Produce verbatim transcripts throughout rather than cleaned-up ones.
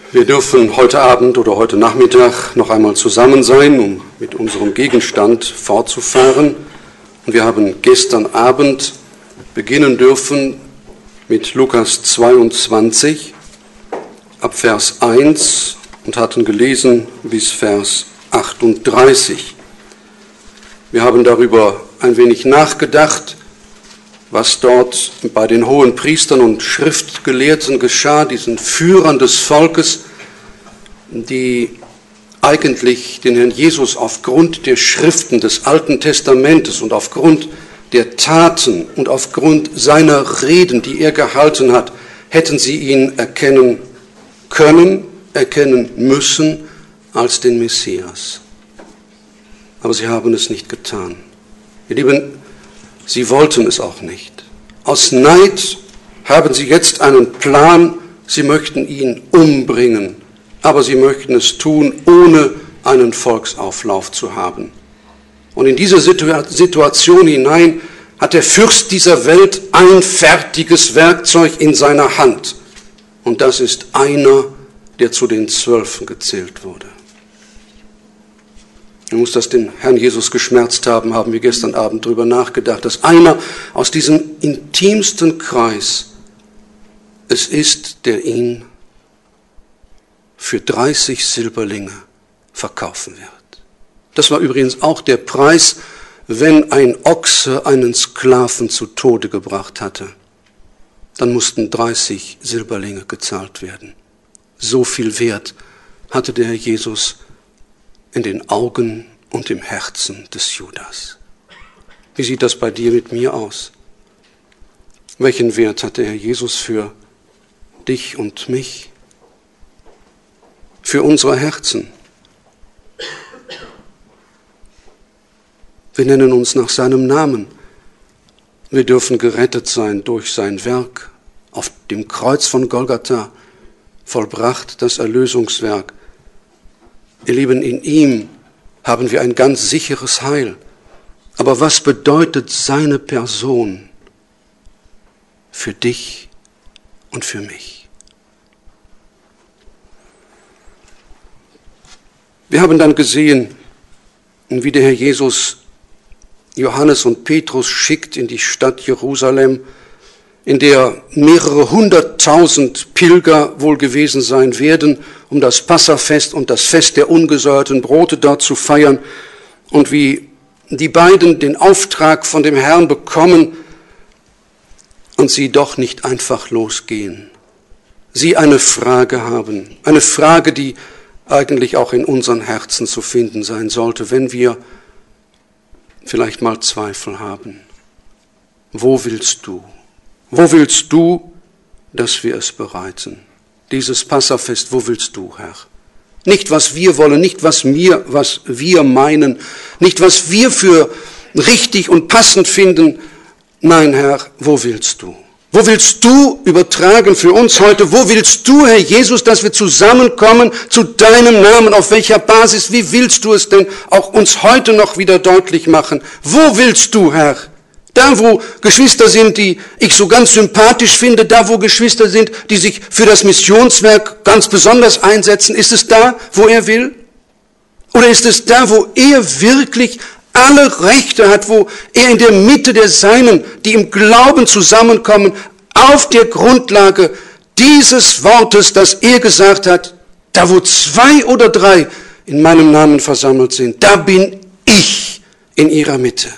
Wir dürfen heute Abend oder heute Nachmittag noch einmal zusammen sein, um mit unserem Gegenstand fortzufahren. Und wir haben gestern Abend beginnen dürfen mit Lukas zweiundzwanzig ab Vers eins und hatten gelesen bis Vers achtunddreißig. Wir haben darüber ein wenig nachgedacht, was dort bei den hohen Priestern und Schriftgelehrten geschah, diesen Führern des Volkes, die eigentlich den Herrn Jesus aufgrund der Schriften des Alten Testamentes und aufgrund der Taten und aufgrund seiner Reden, die er gehalten hat, hätten sie ihn erkennen können, erkennen müssen als den Messias. Aber sie haben es nicht getan. Ihr Lieben, sie wollten es auch nicht. Aus Neid haben sie jetzt einen Plan, sie möchten ihn umbringen, aber sie möchten es tun, ohne einen Volksauflauf zu haben. Und in diese Situation hinein hat der Fürst dieser Welt ein fertiges Werkzeug in seiner Hand. Und das ist einer, der zu den Zwölfen gezählt wurde. Nun muss das den Herrn Jesus geschmerzt haben, haben wir gestern Abend darüber nachgedacht, dass einer aus diesem intimsten Kreis es ist, der ihn für dreißig Silberlinge verkaufen wird. Das war übrigens auch der Preis, wenn ein Ochse einen Sklaven zu Tode gebracht hatte. Dann mussten dreißig Silberlinge gezahlt werden. So viel Wert hatte der Herr Jesus in den Augen und im Herzen des Judas. Wie sieht das bei dir mit mir aus? Welchen Wert hat der Herr Jesus für dich und mich? Für unsere Herzen? Wir nennen uns nach seinem Namen. Wir dürfen gerettet sein durch sein Werk auf dem Kreuz von Golgatha, vollbracht das Erlösungswerk. Ihr Lieben, in ihm haben wir ein ganz sicheres Heil. Aber was bedeutet seine Person für dich und für mich? Wir haben dann gesehen, wie der Herr Jesus Johannes und Petrus schickt in die Stadt Jerusalem, in der mehrere hunderttausend Pilger wohl gewesen sein werden, um das Passafest und das Fest der ungesäuerten Brote dort zu feiern. Und wie die beiden den Auftrag von dem Herrn bekommen und sie doch nicht einfach losgehen. Sie eine Frage haben, eine Frage, die eigentlich auch in unseren Herzen zu finden sein sollte, wenn wir vielleicht mal Zweifel haben. Wo willst du? Wo willst du, dass wir es bereiten? Dieses Passafest, wo willst du, Herr? Nicht, was wir wollen, nicht, was wir, was wir meinen, nicht, was wir für richtig und passend finden. Nein, Herr, wo willst du? Wo willst du übertragen für uns heute? Wo willst du, Herr Jesus, dass wir zusammenkommen zu deinem Namen? Auf welcher Basis? Wie willst du es denn auch uns heute noch wieder deutlich machen? Wo willst du, Herr? Da, wo Geschwister sind, die ich so ganz sympathisch finde, da, wo Geschwister sind, die sich für das Missionswerk ganz besonders einsetzen, ist es da, wo er will? Oder ist es da, wo er wirklich alle Rechte hat, wo er in der Mitte der Seinen, die im Glauben zusammenkommen, auf der Grundlage dieses Wortes, das er gesagt hat, da wo zwei oder drei in meinem Namen versammelt sind, da bin ich in ihrer Mitte.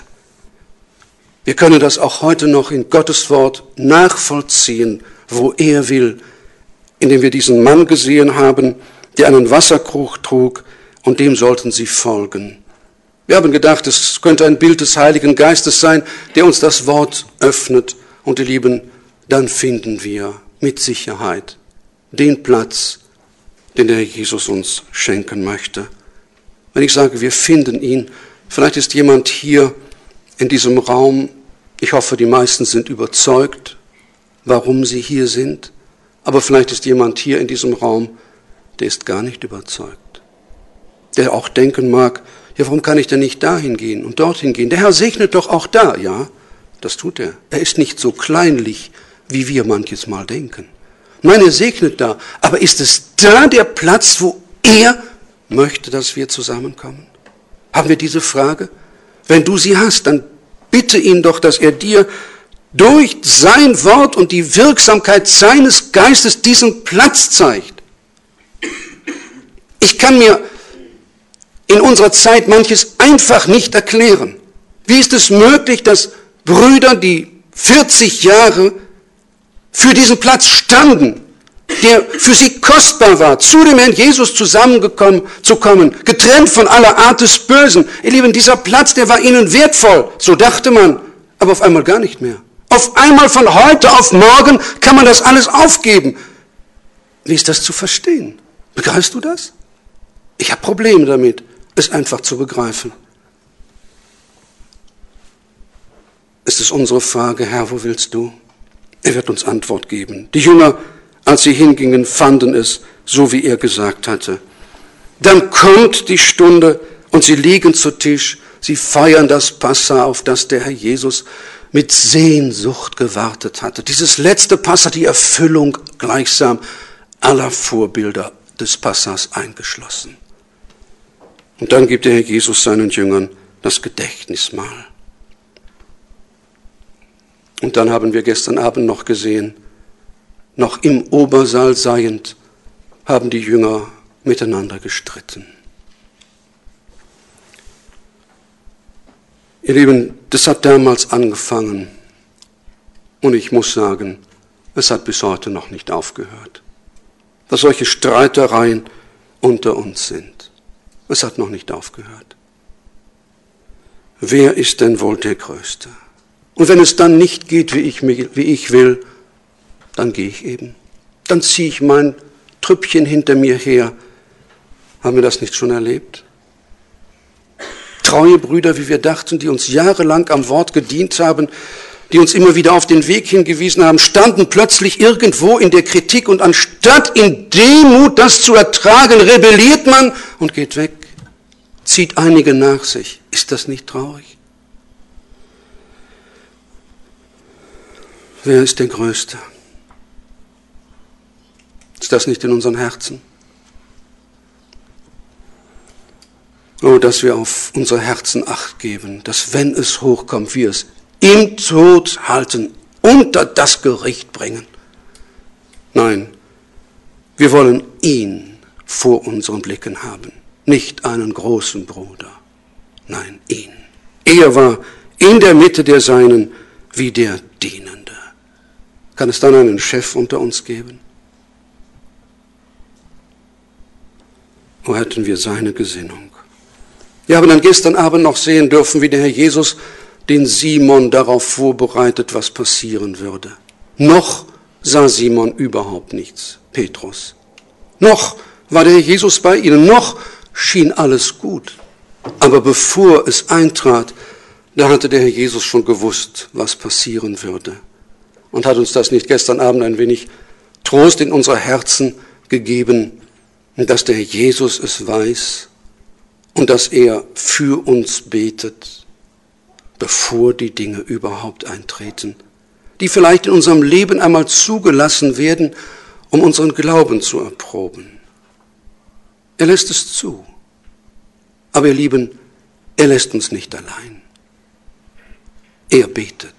Wir können das auch heute noch in Gottes Wort nachvollziehen, wo er will, indem wir diesen Mann gesehen haben, der einen Wasserkrug trug, und dem sollten sie folgen. Wir haben gedacht, es könnte ein Bild des Heiligen Geistes sein, der uns das Wort öffnet. Und ihr Lieben, dann finden wir mit Sicherheit den Platz, den der Herr Jesus uns schenken möchte. Wenn ich sage, wir finden ihn, vielleicht ist jemand hier in diesem Raum, ich hoffe, die meisten sind überzeugt, warum sie hier sind, aber vielleicht ist jemand hier in diesem Raum, der ist gar nicht überzeugt, der auch denken mag, ja, warum kann ich denn nicht dahin gehen und dorthin gehen? Der Herr segnet doch auch da, ja, das tut er. Er ist nicht so kleinlich, wie wir manches Mal denken. Nein, er segnet da. Aber ist es da der Platz, wo er möchte, dass wir zusammenkommen? Haben wir diese Frage? Wenn du sie hast, dann bitte ihn doch, dass er dir durch sein Wort und die Wirksamkeit seines Geistes diesen Platz zeigt. Ich kann mir in unserer Zeit manches einfach nicht erklären. Wie ist es möglich, dass Brüder, die vierzig Jahre für diesen Platz standen, der für sie kostbar war, zu dem Herrn Jesus zusammengekommen zu kommen, getrennt von aller Art des Bösen. Ihr Lieben, dieser Platz, der war ihnen wertvoll, so dachte man, aber auf einmal gar nicht mehr. Auf einmal von heute auf morgen kann man das alles aufgeben. Wie ist das zu verstehen? Begreifst du das? Ich habe Probleme damit, es einfach zu begreifen. Es ist unsere Frage, Herr, wo willst du? Er wird uns Antwort geben. Die Jünger, als sie hingingen, fanden es, so wie er gesagt hatte. Dann kommt die Stunde und sie liegen zu Tisch. Sie feiern das Passa, auf das der Herr Jesus mit Sehnsucht gewartet hatte. Dieses letzte Passa, die Erfüllung gleichsam aller Vorbilder des Passas eingeschlossen. Und dann gibt der Herr Jesus seinen Jüngern das Gedächtnismahl. Und dann haben wir gestern Abend noch gesehen, noch im Obersaal seiend, haben die Jünger miteinander gestritten. Ihr Lieben, das hat damals angefangen und ich muss sagen, es hat bis heute noch nicht aufgehört, dass solche Streitereien unter uns sind. Es hat noch nicht aufgehört. Wer ist denn wohl der Größte? Und wenn es dann nicht geht, wie ich, wie ich will, dann gehe ich eben. Dann ziehe ich mein Trüppchen hinter mir her. Haben wir das nicht schon erlebt? Treue Brüder, wie wir dachten, die uns jahrelang am Wort gedient haben, die uns immer wieder auf den Weg hingewiesen haben, standen plötzlich irgendwo in der Kritik und anstatt in Demut das zu ertragen, rebelliert man und geht weg, zieht einige nach sich. Ist das nicht traurig? Wer ist der Größte? Ist das nicht in unseren Herzen? Oh, dass wir auf unsere Herzen Acht geben, dass wenn es hochkommt, wir es im Tod halten, unter das Gericht bringen. Nein, wir wollen ihn vor unseren Blicken haben, nicht einen großen Bruder. Nein, ihn. Er war in der Mitte der Seinen wie der Dienende. Kann es dann einen Chef unter uns geben? Wo hätten wir seine Gesinnung? Wir haben dann gestern Abend noch sehen dürfen, wie der Herr Jesus den Simon darauf vorbereitet, was passieren würde. Noch sah Simon überhaupt nichts, Petrus. Noch war der Herr Jesus bei ihnen, noch schien alles gut. Aber bevor es eintrat, da hatte der Herr Jesus schon gewusst, was passieren würde. Und hat uns das nicht gestern Abend ein wenig Trost in unsere Herzen gegeben, dass der Herr Jesus es weiß und dass er für uns betet, bevor die Dinge überhaupt eintreten, die vielleicht in unserem Leben einmal zugelassen werden, um unseren Glauben zu erproben. Er lässt es zu. Aber ihr Lieben, er lässt uns nicht allein. Er betet.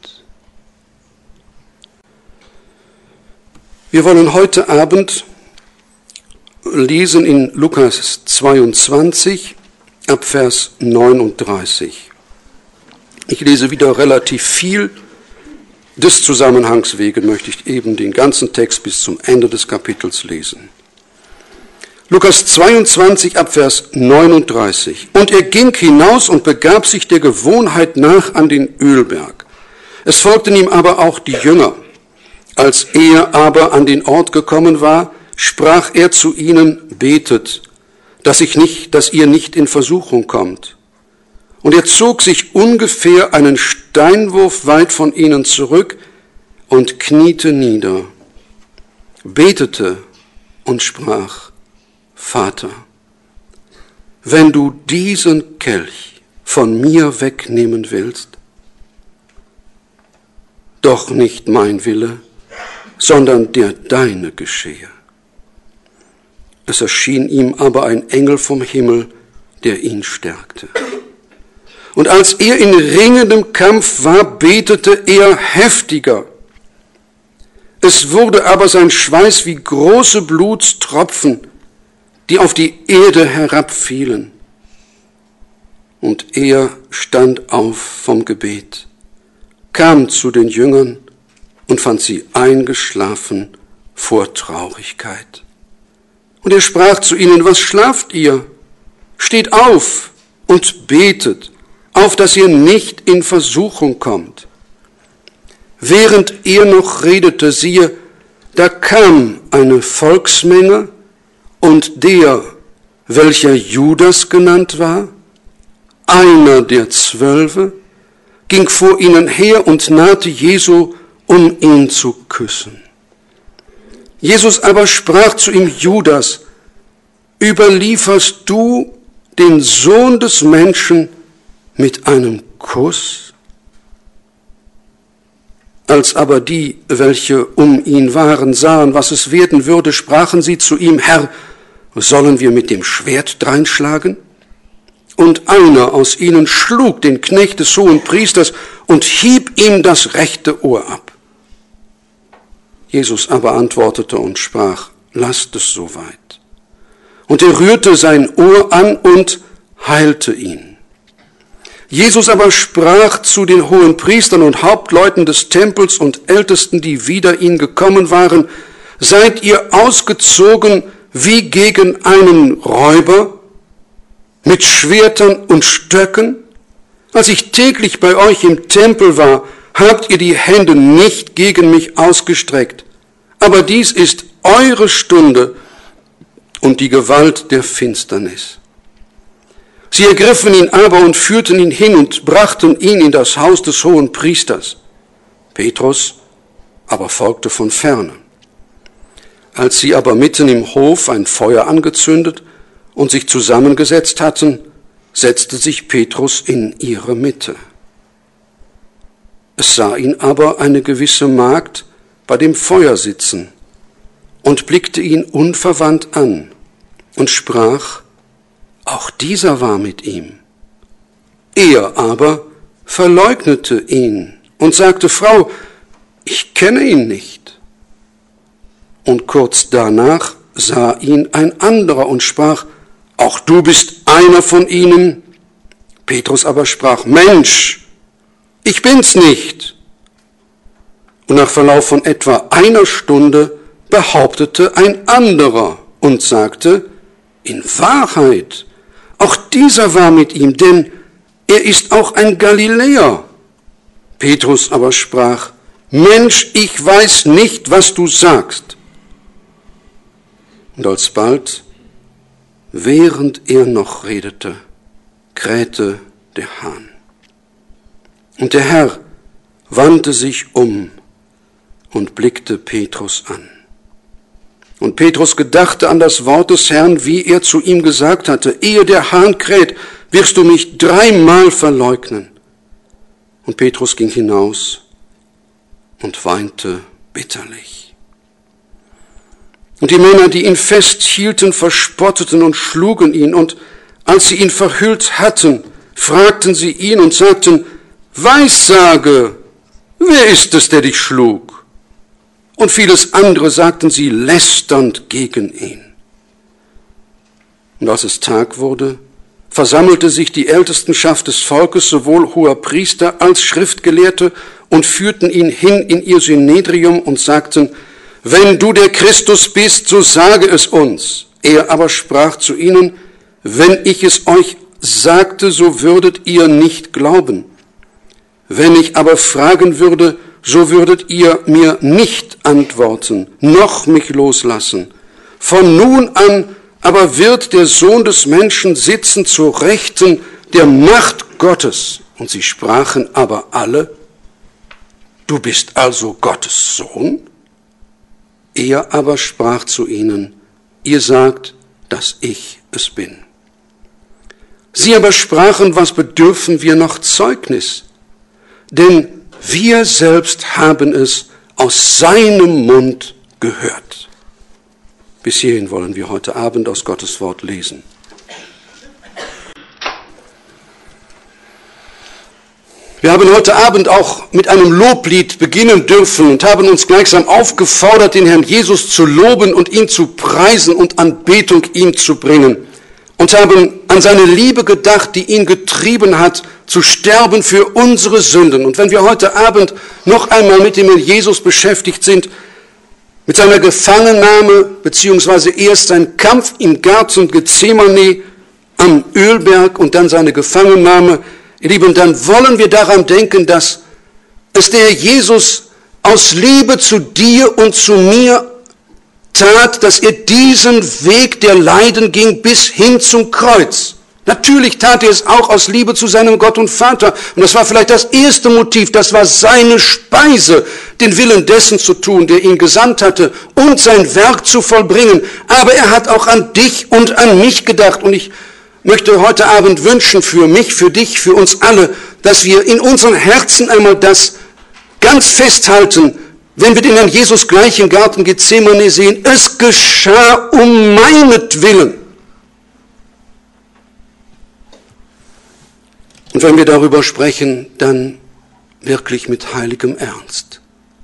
Wir wollen heute Abend lesen in Lukas zweiundzwanzig, ab Vers neununddreißig. Ich lese wieder relativ viel. Des Zusammenhangs wegen möchte ich eben den ganzen Text bis zum Ende des Kapitels lesen. Lukas zweiundzwanzig, ab Vers neununddreißig. Und er ging hinaus und begab sich der Gewohnheit nach an den Ölberg. Es folgten ihm aber auch die Jünger. Als er aber an den Ort gekommen war, sprach er zu ihnen, betet, dass ich nicht, dass ihr nicht in Versuchung kommt. Und er zog sich ungefähr einen Steinwurf weit von ihnen zurück und kniete nieder, betete und sprach, Vater, wenn du diesen Kelch von mir wegnehmen willst, doch nicht mein Wille, sondern der deine geschehe. Es erschien ihm aber ein Engel vom Himmel, der ihn stärkte. Und als er in ringendem Kampf war, betete er heftiger. Es wurde aber sein Schweiß wie große Blutstropfen, die auf die Erde herabfielen. Und er stand auf vom Gebet, kam zu den Jüngern und fand sie eingeschlafen vor Traurigkeit. Und er sprach zu ihnen: Was schlaft ihr? Steht auf und betet, auf dass ihr nicht in Versuchung kommt. Während er noch redete, siehe, da kam eine Volksmenge, und der, welcher Judas genannt war, einer der Zwölfe, ging vor ihnen her und nahte Jesu, um ihn zu küssen. Jesus aber sprach zu ihm: Judas, überlieferst du den Sohn des Menschen mit einem Kuss? Als aber die, welche um ihn waren, sahen, was es werden würde, sprachen sie zu ihm: Herr, sollen wir mit dem Schwert dreinschlagen? Und einer aus ihnen schlug den Knecht des Hohenpriesters und hieb ihm das rechte Ohr ab. Jesus aber antwortete und sprach: Lasst es soweit. Und er rührte sein Ohr an und heilte ihn. Jesus aber sprach zu den Hohenpriestern und Hauptleuten des Tempels und Ältesten, die wider ihn gekommen waren: Seid ihr ausgezogen wie gegen einen Räuber, mit Schwertern und Stöcken? Als ich täglich bei euch im Tempel war, habt ihr die Hände nicht gegen mich ausgestreckt. Aber dies ist eure Stunde und die Gewalt der Finsternis. Sie ergriffen ihn aber und führten ihn hin und brachten ihn in das Haus des Hohenpriesters. Petrus aber folgte von ferne. Als sie aber mitten im Hof ein Feuer angezündet und sich zusammengesetzt hatten, setzte sich Petrus in ihre Mitte. Es sah ihn aber eine gewisse Magd bei dem Feuer sitzen und blickte ihn unverwandt an und sprach: Auch dieser war mit ihm. Er aber verleugnete ihn und sagte: Frau, ich kenne ihn nicht. Und kurz danach sah ihn ein anderer und sprach: Auch du bist einer von ihnen. Petrus aber sprach: Mensch, ich bin's nicht. Und nach Verlauf von etwa einer Stunde behauptete ein anderer und sagte: In Wahrheit, auch dieser war mit ihm, denn er ist auch ein Galiläer. Petrus aber sprach: Mensch, ich weiß nicht, was du sagst. Und alsbald, während er noch redete, krähte der Hahn. Und der Herr wandte sich um und blickte Petrus an. Und Petrus gedachte an das Wort des Herrn, wie er zu ihm gesagt hatte: Ehe der Hahn kräht, wirst du mich dreimal verleugnen. Und Petrus ging hinaus und weinte bitterlich. Und die Männer, die ihn festhielten, verspotteten und schlugen ihn. Und als sie ihn verhüllt hatten, fragten sie ihn und sagten: Weissage, wer ist es, der dich schlug? Und vieles andere sagten sie lästernd gegen ihn. Und als es Tag wurde, versammelte sich die Ältestenschaft des Volkes, sowohl Hoherpriester als Schriftgelehrte, und führten ihn hin in ihr Synedrium und sagten: Wenn du der Christus bist, so sage es uns. Er aber sprach zu ihnen: Wenn ich es euch sagte, so würdet ihr nicht glauben. Wenn ich aber fragen würde, so würdet ihr mir nicht antworten, noch mich loslassen. Von nun an aber wird der Sohn des Menschen sitzen zur Rechten der Macht Gottes. Und sie sprachen aber alle: Du bist also Gottes Sohn? Er aber sprach zu ihnen: Ihr sagt, dass ich es bin. Sie aber sprachen: Was bedürfen wir noch Zeugnis? Denn wir selbst haben es aus seinem Mund gehört. Bis hierhin wollen wir heute Abend aus Gottes Wort lesen. Wir haben heute Abend auch mit einem Loblied beginnen dürfen und haben uns gleichsam aufgefordert, den Herrn Jesus zu loben und ihn zu preisen und Anbetung ihm zu bringen. Und haben an seine Liebe gedacht, die ihn getrieben hat, zu sterben für unsere Sünden. Und wenn wir heute Abend noch einmal mit dem Herrn Jesus beschäftigt sind, mit seiner Gefangennahme, beziehungsweise erst sein Kampf im Garten Gethsemane am Ölberg und dann seine Gefangennahme, ihr Lieben, dann wollen wir daran denken, dass es der Herr Jesus aus Liebe zu dir und zu mir tat, dass er diesen Weg der Leiden ging bis hin zum Kreuz. Natürlich tat er es auch aus Liebe zu seinem Gott und Vater. Und das war vielleicht das erste Motiv, das war seine Speise, den Willen dessen zu tun, der ihn gesandt hatte und sein Werk zu vollbringen. Aber er hat auch an dich und an mich gedacht. Und ich möchte heute Abend wünschen für mich, für dich, für uns alle, dass wir in unseren Herzen einmal das ganz festhalten, wenn wir den Herrn Jesus gleich im Garten Gethsemane sehen, es geschah um meinetwillen. Und wenn wir darüber sprechen, dann wirklich mit heiligem Ernst.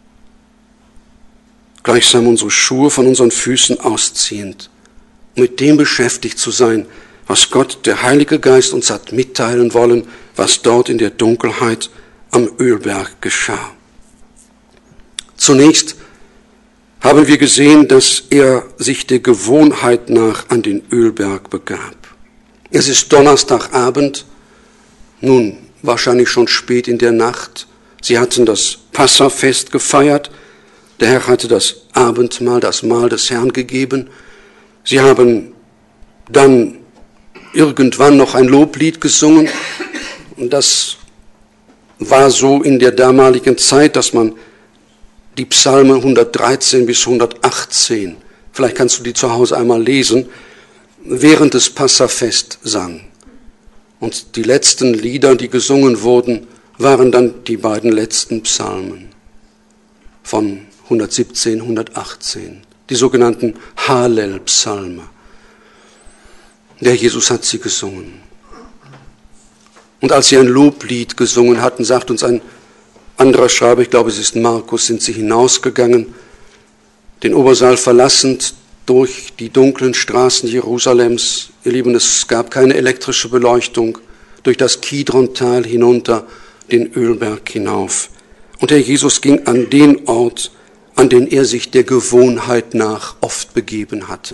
Gleichsam unsere Schuhe von unseren Füßen ausziehend, mit dem beschäftigt zu sein, was Gott, der Heilige Geist, uns hat mitteilen wollen, was dort in der Dunkelheit am Ölberg geschah. Zunächst haben wir gesehen, dass er sich der Gewohnheit nach an den Ölberg begab. Es ist Donnerstagabend, nun wahrscheinlich schon spät in der Nacht. Sie hatten das Passafest gefeiert. Der Herr hatte das Abendmahl, das Mahl des Herrn gegeben. Sie haben dann irgendwann noch ein Loblied gesungen. Und das war so in der damaligen Zeit, dass man die Psalme hundertdreizehn bis hundertachtzehn, vielleicht kannst du die zu Hause einmal lesen, während des Passafest sang. Und die letzten Lieder, die gesungen wurden, waren dann die beiden letzten Psalmen von hundertsiebzehn, hundertachtzehn, die sogenannten Hallel-Psalme. Der Jesus hat sie gesungen. Und als sie ein Loblied gesungen hatten, sagt uns ein anderer Schreiber, ich glaube es ist Markus, sind sie hinausgegangen, den Obersaal verlassend durch die dunklen Straßen Jerusalems. Ihr Lieben, es gab keine elektrische Beleuchtung, durch das Kidrontal hinunter, den Ölberg hinauf. Und der Jesus ging an den Ort, an den er sich der Gewohnheit nach oft begeben hatte.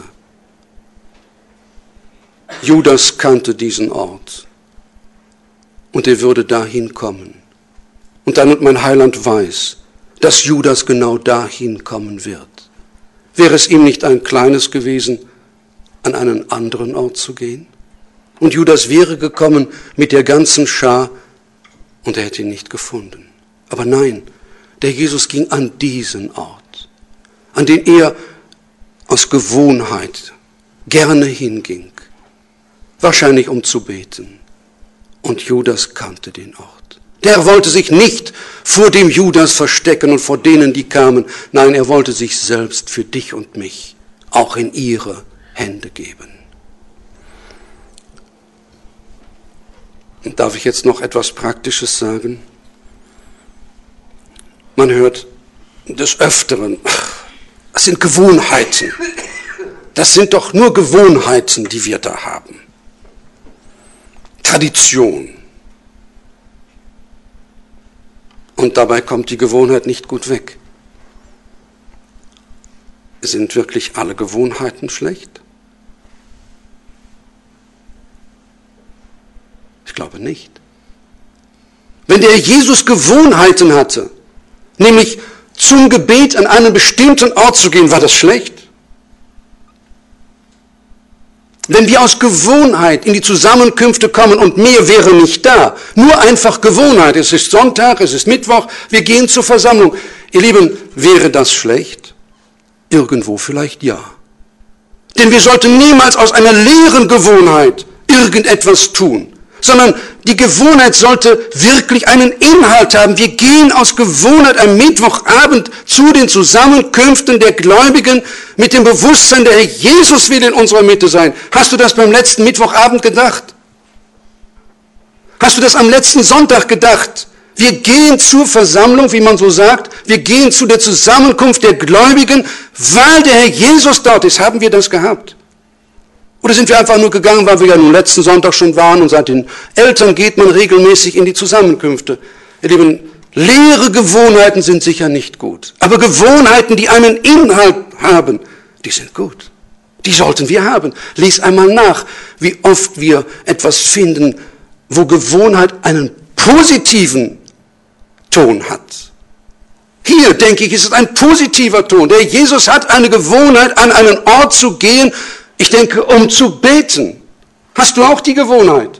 Judas kannte diesen Ort und er würde dahin kommen. Und damit mein Heiland weiß, dass Judas genau dahin kommen wird. Wäre es ihm nicht ein kleines gewesen, an einen anderen Ort zu gehen? Und Judas wäre gekommen mit der ganzen Schar und er hätte ihn nicht gefunden. Aber nein, der Jesus ging an diesen Ort, an den er aus Gewohnheit gerne hinging, wahrscheinlich um zu beten. Und Judas kannte den Ort. Der wollte sich nicht vor dem Judas verstecken und vor denen, die kamen. Nein, er wollte sich selbst für dich und mich auch in ihre Hände geben. Und darf ich jetzt noch etwas Praktisches sagen? Man hört des Öfteren, das sind Gewohnheiten. Das sind doch nur Gewohnheiten, die wir da haben. Tradition. Und dabei kommt die Gewohnheit nicht gut weg. Sind wirklich alle Gewohnheiten schlecht? Ich glaube nicht. Wenn der Jesus Gewohnheiten hatte, nämlich zum Gebet an einen bestimmten Ort zu gehen, war das schlecht? Wenn wir aus Gewohnheit in die Zusammenkünfte kommen und mehr wäre nicht da, nur einfach Gewohnheit, es ist Sonntag, es ist Mittwoch, wir gehen zur Versammlung. Ihr Lieben, wäre das schlecht? Irgendwo vielleicht ja. Denn wir sollten niemals aus einer leeren Gewohnheit irgendetwas tun, sondern Die Gewohnheit sollte wirklich einen Inhalt haben. Wir gehen aus Gewohnheit am Mittwochabend zu den Zusammenkünften der Gläubigen mit dem Bewusstsein, der Herr Jesus will in unserer Mitte sein. Hast du das beim letzten Mittwochabend gedacht? Hast du das am letzten Sonntag gedacht? Wir gehen zur Versammlung, wie man so sagt. Wir gehen zu der Zusammenkunft der Gläubigen, weil der Herr Jesus dort ist. Haben wir das gehabt? Oder sind wir einfach nur gegangen, weil wir ja nun letzten Sonntag schon waren und seit den Eltern geht man regelmäßig in die Zusammenkünfte? Ihr Lieben, leere Gewohnheiten sind sicher nicht gut. Aber Gewohnheiten, die einen Inhalt haben, die sind gut. Die sollten wir haben. Lies einmal nach, wie oft wir etwas finden, wo Gewohnheit einen positiven Ton hat. Hier, denke ich, ist es ein positiver Ton. Der Jesus hat eine Gewohnheit, an einen Ort zu gehen, ich denke, um zu beten. Hast du auch die Gewohnheit?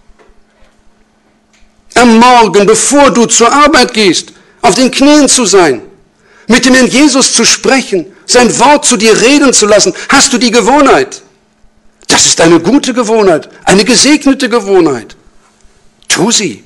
Am Morgen, bevor du zur Arbeit gehst, auf den Knien zu sein, mit dem Herrn Jesus zu sprechen, sein Wort zu dir reden zu lassen. Hast du die Gewohnheit? Das ist eine gute Gewohnheit, eine gesegnete Gewohnheit. Tu sie.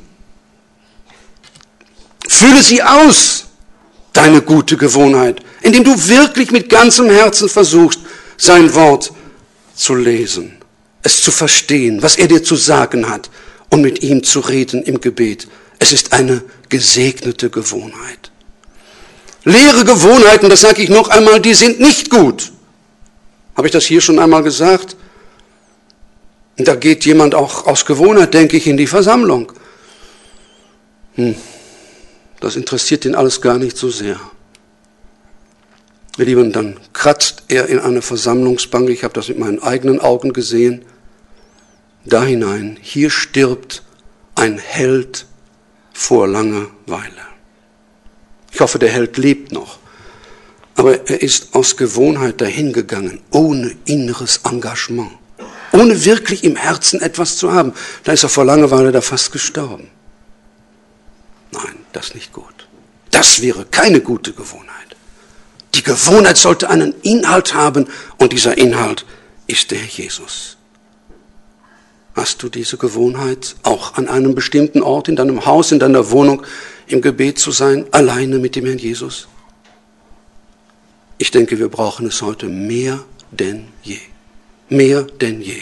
Fülle sie aus, deine gute Gewohnheit, indem du wirklich mit ganzem Herzen versuchst, sein Wort zu lesen, es zu verstehen, was er dir zu sagen hat und mit ihm zu reden im Gebet. Es ist eine gesegnete Gewohnheit. Leere Gewohnheiten, das sage ich noch einmal, die sind nicht gut. Habe ich das hier schon einmal gesagt? Und da geht jemand auch aus Gewohnheit, denke ich, in die Versammlung. Hm, das interessiert ihn alles gar nicht so sehr. Ihr Lieben, dann kratzt er in eine Versammlungsbank, ich habe das mit meinen eigenen Augen gesehen, da hinein, hier stirbt ein Held vor Langeweile. Ich hoffe, der Held lebt noch, aber er ist aus Gewohnheit dahingegangen, ohne inneres Engagement, ohne wirklich im Herzen etwas zu haben. Da ist er vor Langeweile da fast gestorben. Nein, das ist nicht gut. Das wäre keine gute Gewohnheit. Die Gewohnheit sollte einen Inhalt haben und dieser Inhalt ist der Herr Jesus. Hast du diese Gewohnheit, auch an einem bestimmten Ort, in deinem Haus, in deiner Wohnung, im Gebet zu sein, alleine mit dem Herrn Jesus? Ich denke, wir brauchen es heute mehr denn je. Mehr denn je.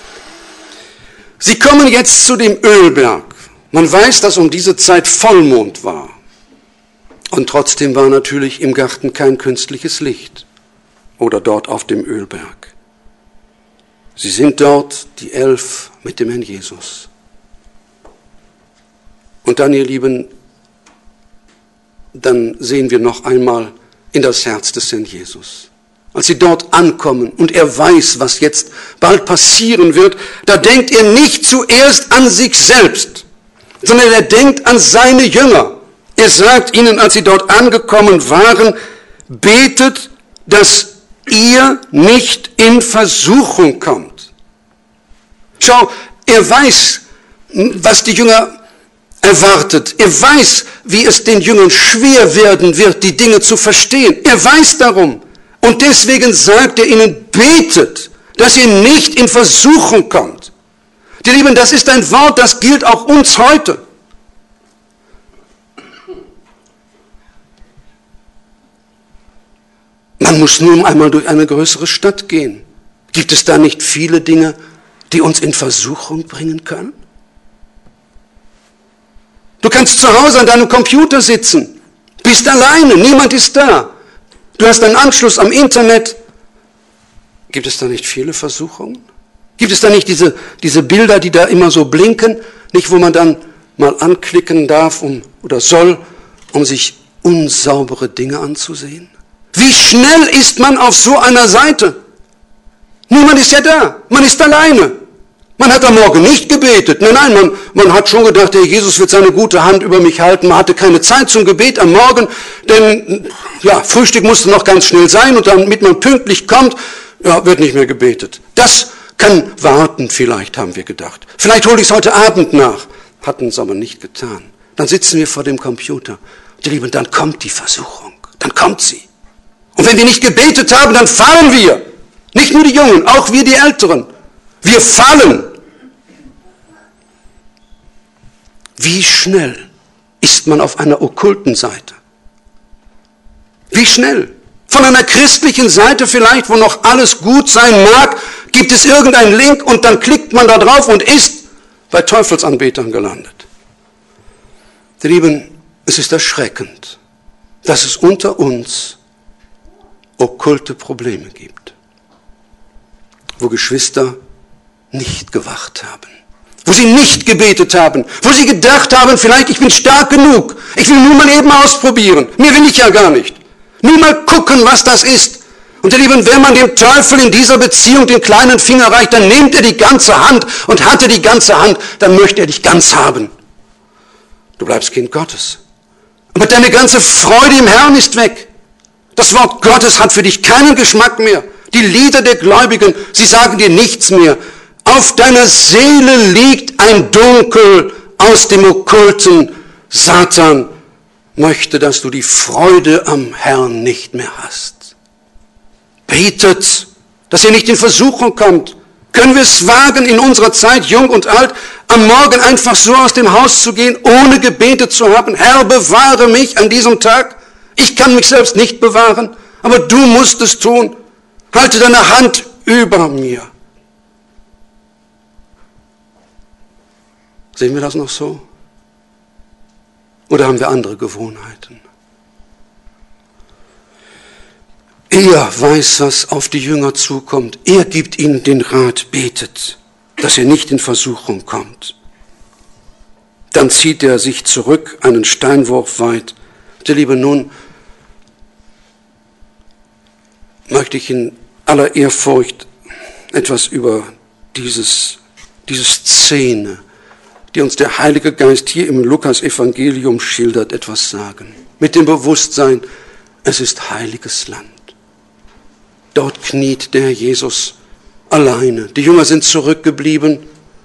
Sie kommen jetzt zu dem Ölberg. Man weiß, dass um diese Zeit Vollmond war. Und trotzdem war natürlich im Garten kein künstliches Licht oder dort auf dem Ölberg. Sie sind dort, die Elf, mit dem Herrn Jesus. Und dann, ihr Lieben, dann sehen wir noch einmal in das Herz des Herrn Jesus. Als sie dort ankommen und er weiß, was jetzt bald passieren wird, da denkt er nicht zuerst an sich selbst, sondern er denkt an seine Jünger. Er sagt ihnen, als sie dort angekommen waren, betet, dass ihr nicht in Versuchung kommt. Schau, er weiß, was die Jünger erwartet. Er weiß, wie es den Jüngern schwer werden wird, die Dinge zu verstehen. Er weiß darum. Und deswegen sagt er ihnen, betet, dass ihr nicht in Versuchung kommt. Die Lieben, das ist ein Wort, das gilt auch uns heute. Man muss nur einmal durch eine größere Stadt gehen. Gibt es da nicht viele Dinge, die uns in Versuchung bringen können? Du kannst zu Hause an deinem Computer sitzen, bist alleine, niemand ist da. Du hast einen Anschluss am Internet. Gibt es da nicht viele Versuchungen? Gibt es da nicht diese, diese Bilder, die da immer so blinken, nicht, wo man dann mal anklicken darf um, oder soll, um sich unsaubere Dinge anzusehen? Wie schnell ist man auf so einer Seite? Niemand ist ja da, man ist alleine. Man hat am Morgen nicht gebetet. Nein, nein, man, man hat schon gedacht, der Jesus wird seine gute Hand über mich halten. Man hatte keine Zeit zum Gebet am Morgen, denn ja, Frühstück musste noch ganz schnell sein und damit man pünktlich kommt, ja, wird nicht mehr gebetet. Das kann warten, vielleicht, haben wir gedacht. Vielleicht hole ich es heute Abend nach. Hatten es aber nicht getan. Dann sitzen wir vor dem Computer. Die Lieben, dann kommt die Versuchung. Dann kommt sie. Und wenn wir nicht gebetet haben, dann fallen wir. Nicht nur die Jungen, auch wir die Älteren. Wir fallen. Wie schnell ist man auf einer okkulten Seite? Wie schnell? Von einer christlichen Seite vielleicht, wo noch alles gut sein mag, gibt es irgendeinen Link und dann klickt man da drauf und ist bei Teufelsanbetern gelandet. Ihr Lieben, es ist erschreckend, dass es unter uns okkulte Probleme gibt, wo Geschwister nicht gewacht haben, wo sie nicht gebetet haben, wo sie gedacht haben, vielleicht ich bin stark genug, ich will nur mal eben ausprobieren, mehr will ich ja gar nicht. Nur mal gucken, was das ist. Und ihr Lieben, wenn man dem Teufel in dieser Beziehung den kleinen Finger reicht, dann nimmt er die ganze Hand und hat er die ganze Hand, dann möchte er dich ganz haben. Du bleibst Kind Gottes. Aber deine ganze Freude im Herrn ist weg. Das Wort Gottes hat für dich keinen Geschmack mehr. Die Lieder der Gläubigen, sie sagen dir nichts mehr. Auf deiner Seele liegt ein Dunkel aus dem Okkulten. Satan möchte, dass du die Freude am Herrn nicht mehr hast. Betet, dass ihr nicht in Versuchung kommt. Können wir es wagen, in unserer Zeit, jung und alt, am Morgen einfach so aus dem Haus zu gehen, ohne gebetet zu haben? Herr, bewahre mich an diesem Tag. Ich kann mich selbst nicht bewahren, aber du musst es tun. Halte deine Hand über mir. Sehen wir das noch so? Oder haben wir andere Gewohnheiten? Er weiß, was auf die Jünger zukommt. Er gibt ihnen den Rat, betet, dass ihr nicht in Versuchung kommt. Dann zieht er sich zurück, einen Steinwurf weit. Der Liebe, nun möchte ich in aller Ehrfurcht etwas über dieses, diese Szene, die uns der Heilige Geist hier im Lukas-Evangelium schildert, etwas sagen. Mit dem Bewusstsein, es ist heiliges Land. Dort kniet der Herr Jesus alleine. Die Jünger sind zurückgeblieben.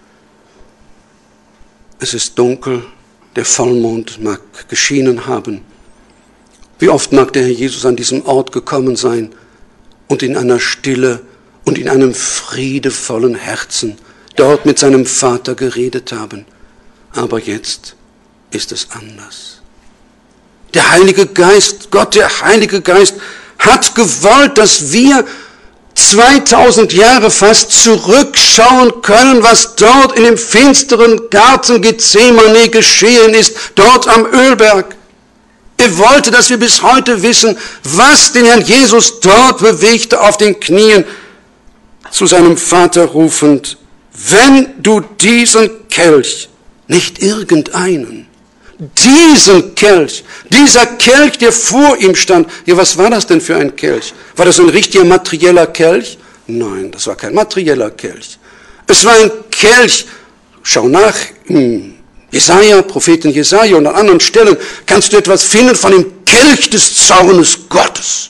Es ist dunkel, der Vollmond mag geschienen haben. Wie oft mag der Herr Jesus an diesem Ort gekommen sein und in einer Stille und in einem friedevollen Herzen dort mit seinem Vater geredet haben. Aber jetzt ist es anders. Der Heilige Geist, Gott, der Heilige Geist hat gewollt, dass wir zweitausend Jahre fast zurückschauen können, was dort in dem finsteren Garten Gethsemane geschehen ist, dort am Ölberg. Er wollte, dass wir bis heute wissen, was den Herrn Jesus dort bewegte auf den Knien, zu seinem Vater rufend, wenn du diesen Kelch, nicht irgendeinen, diesen Kelch, dieser Kelch, der vor ihm stand, ja, was war das denn für ein Kelch? War das ein richtiger materieller Kelch? Nein, das war kein materieller Kelch. Es war ein Kelch, schau nach, Jesaja, Propheten Jesaja und an anderen Stellen kannst du etwas finden von dem Kelch des Zornes Gottes.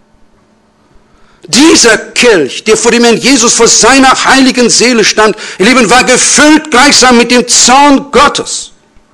Dieser Kelch, der vor dem Herrn Jesus vor seiner heiligen Seele stand, ihr Lieben, war gefüllt gleichsam mit dem Zorn Gottes.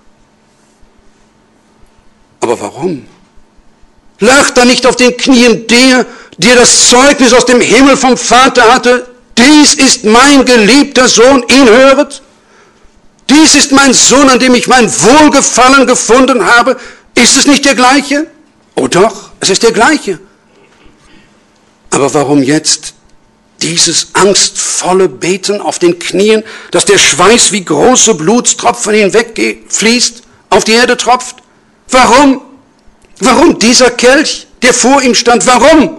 Aber warum? Lag da nicht auf den Knien der, der das Zeugnis aus dem Himmel vom Vater hatte, dies ist mein geliebter Sohn, ihn höret? Dies ist mein Sohn, an dem ich mein Wohlgefallen gefunden habe. Ist es nicht der gleiche? Oh doch, es ist der gleiche. Aber warum jetzt dieses angstvolle Beten auf den Knien, dass der Schweiß wie große Blutstropfen hinwegfließt, auf die Erde tropft? Warum? Warum dieser Kelch, der vor ihm stand? Warum?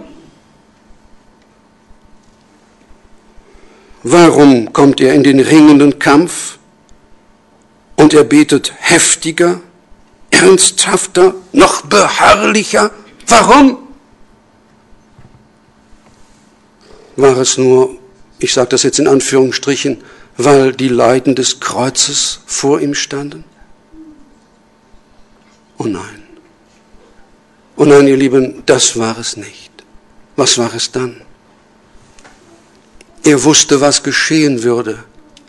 Warum kommt er in den ringenden Kampf und er betet heftiger, ernsthafter, noch beharrlicher? Warum? War es nur, ich sage das jetzt in Anführungsstrichen, weil die Leiden des Kreuzes vor ihm standen? Oh nein. Oh nein, ihr Lieben, das war es nicht. Was war es dann? Er wusste, was geschehen würde.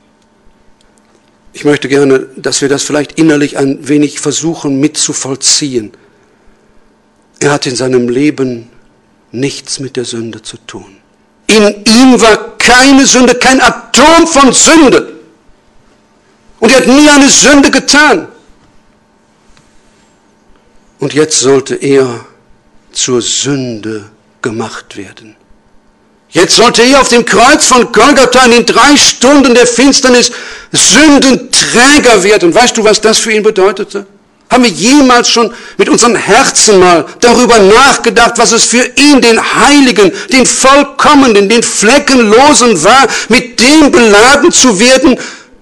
Ich möchte gerne, dass wir das vielleicht innerlich ein wenig versuchen mitzuvollziehen. Er hat in seinem Leben nichts mit der Sünde zu tun. In ihm war keine Sünde, kein Atom von Sünde. Und er hat nie eine Sünde getan. Und jetzt sollte er zur Sünde gemacht werden. Jetzt sollte er auf dem Kreuz von Golgatha in den drei Stunden der Finsternis Sündenträger werden. Weißt du, was das für ihn bedeutete? Haben wir jemals schon mit unseren Herzen mal darüber nachgedacht, was es für ihn, den Heiligen, den Vollkommenen, den Fleckenlosen war, mit dem beladen zu werden,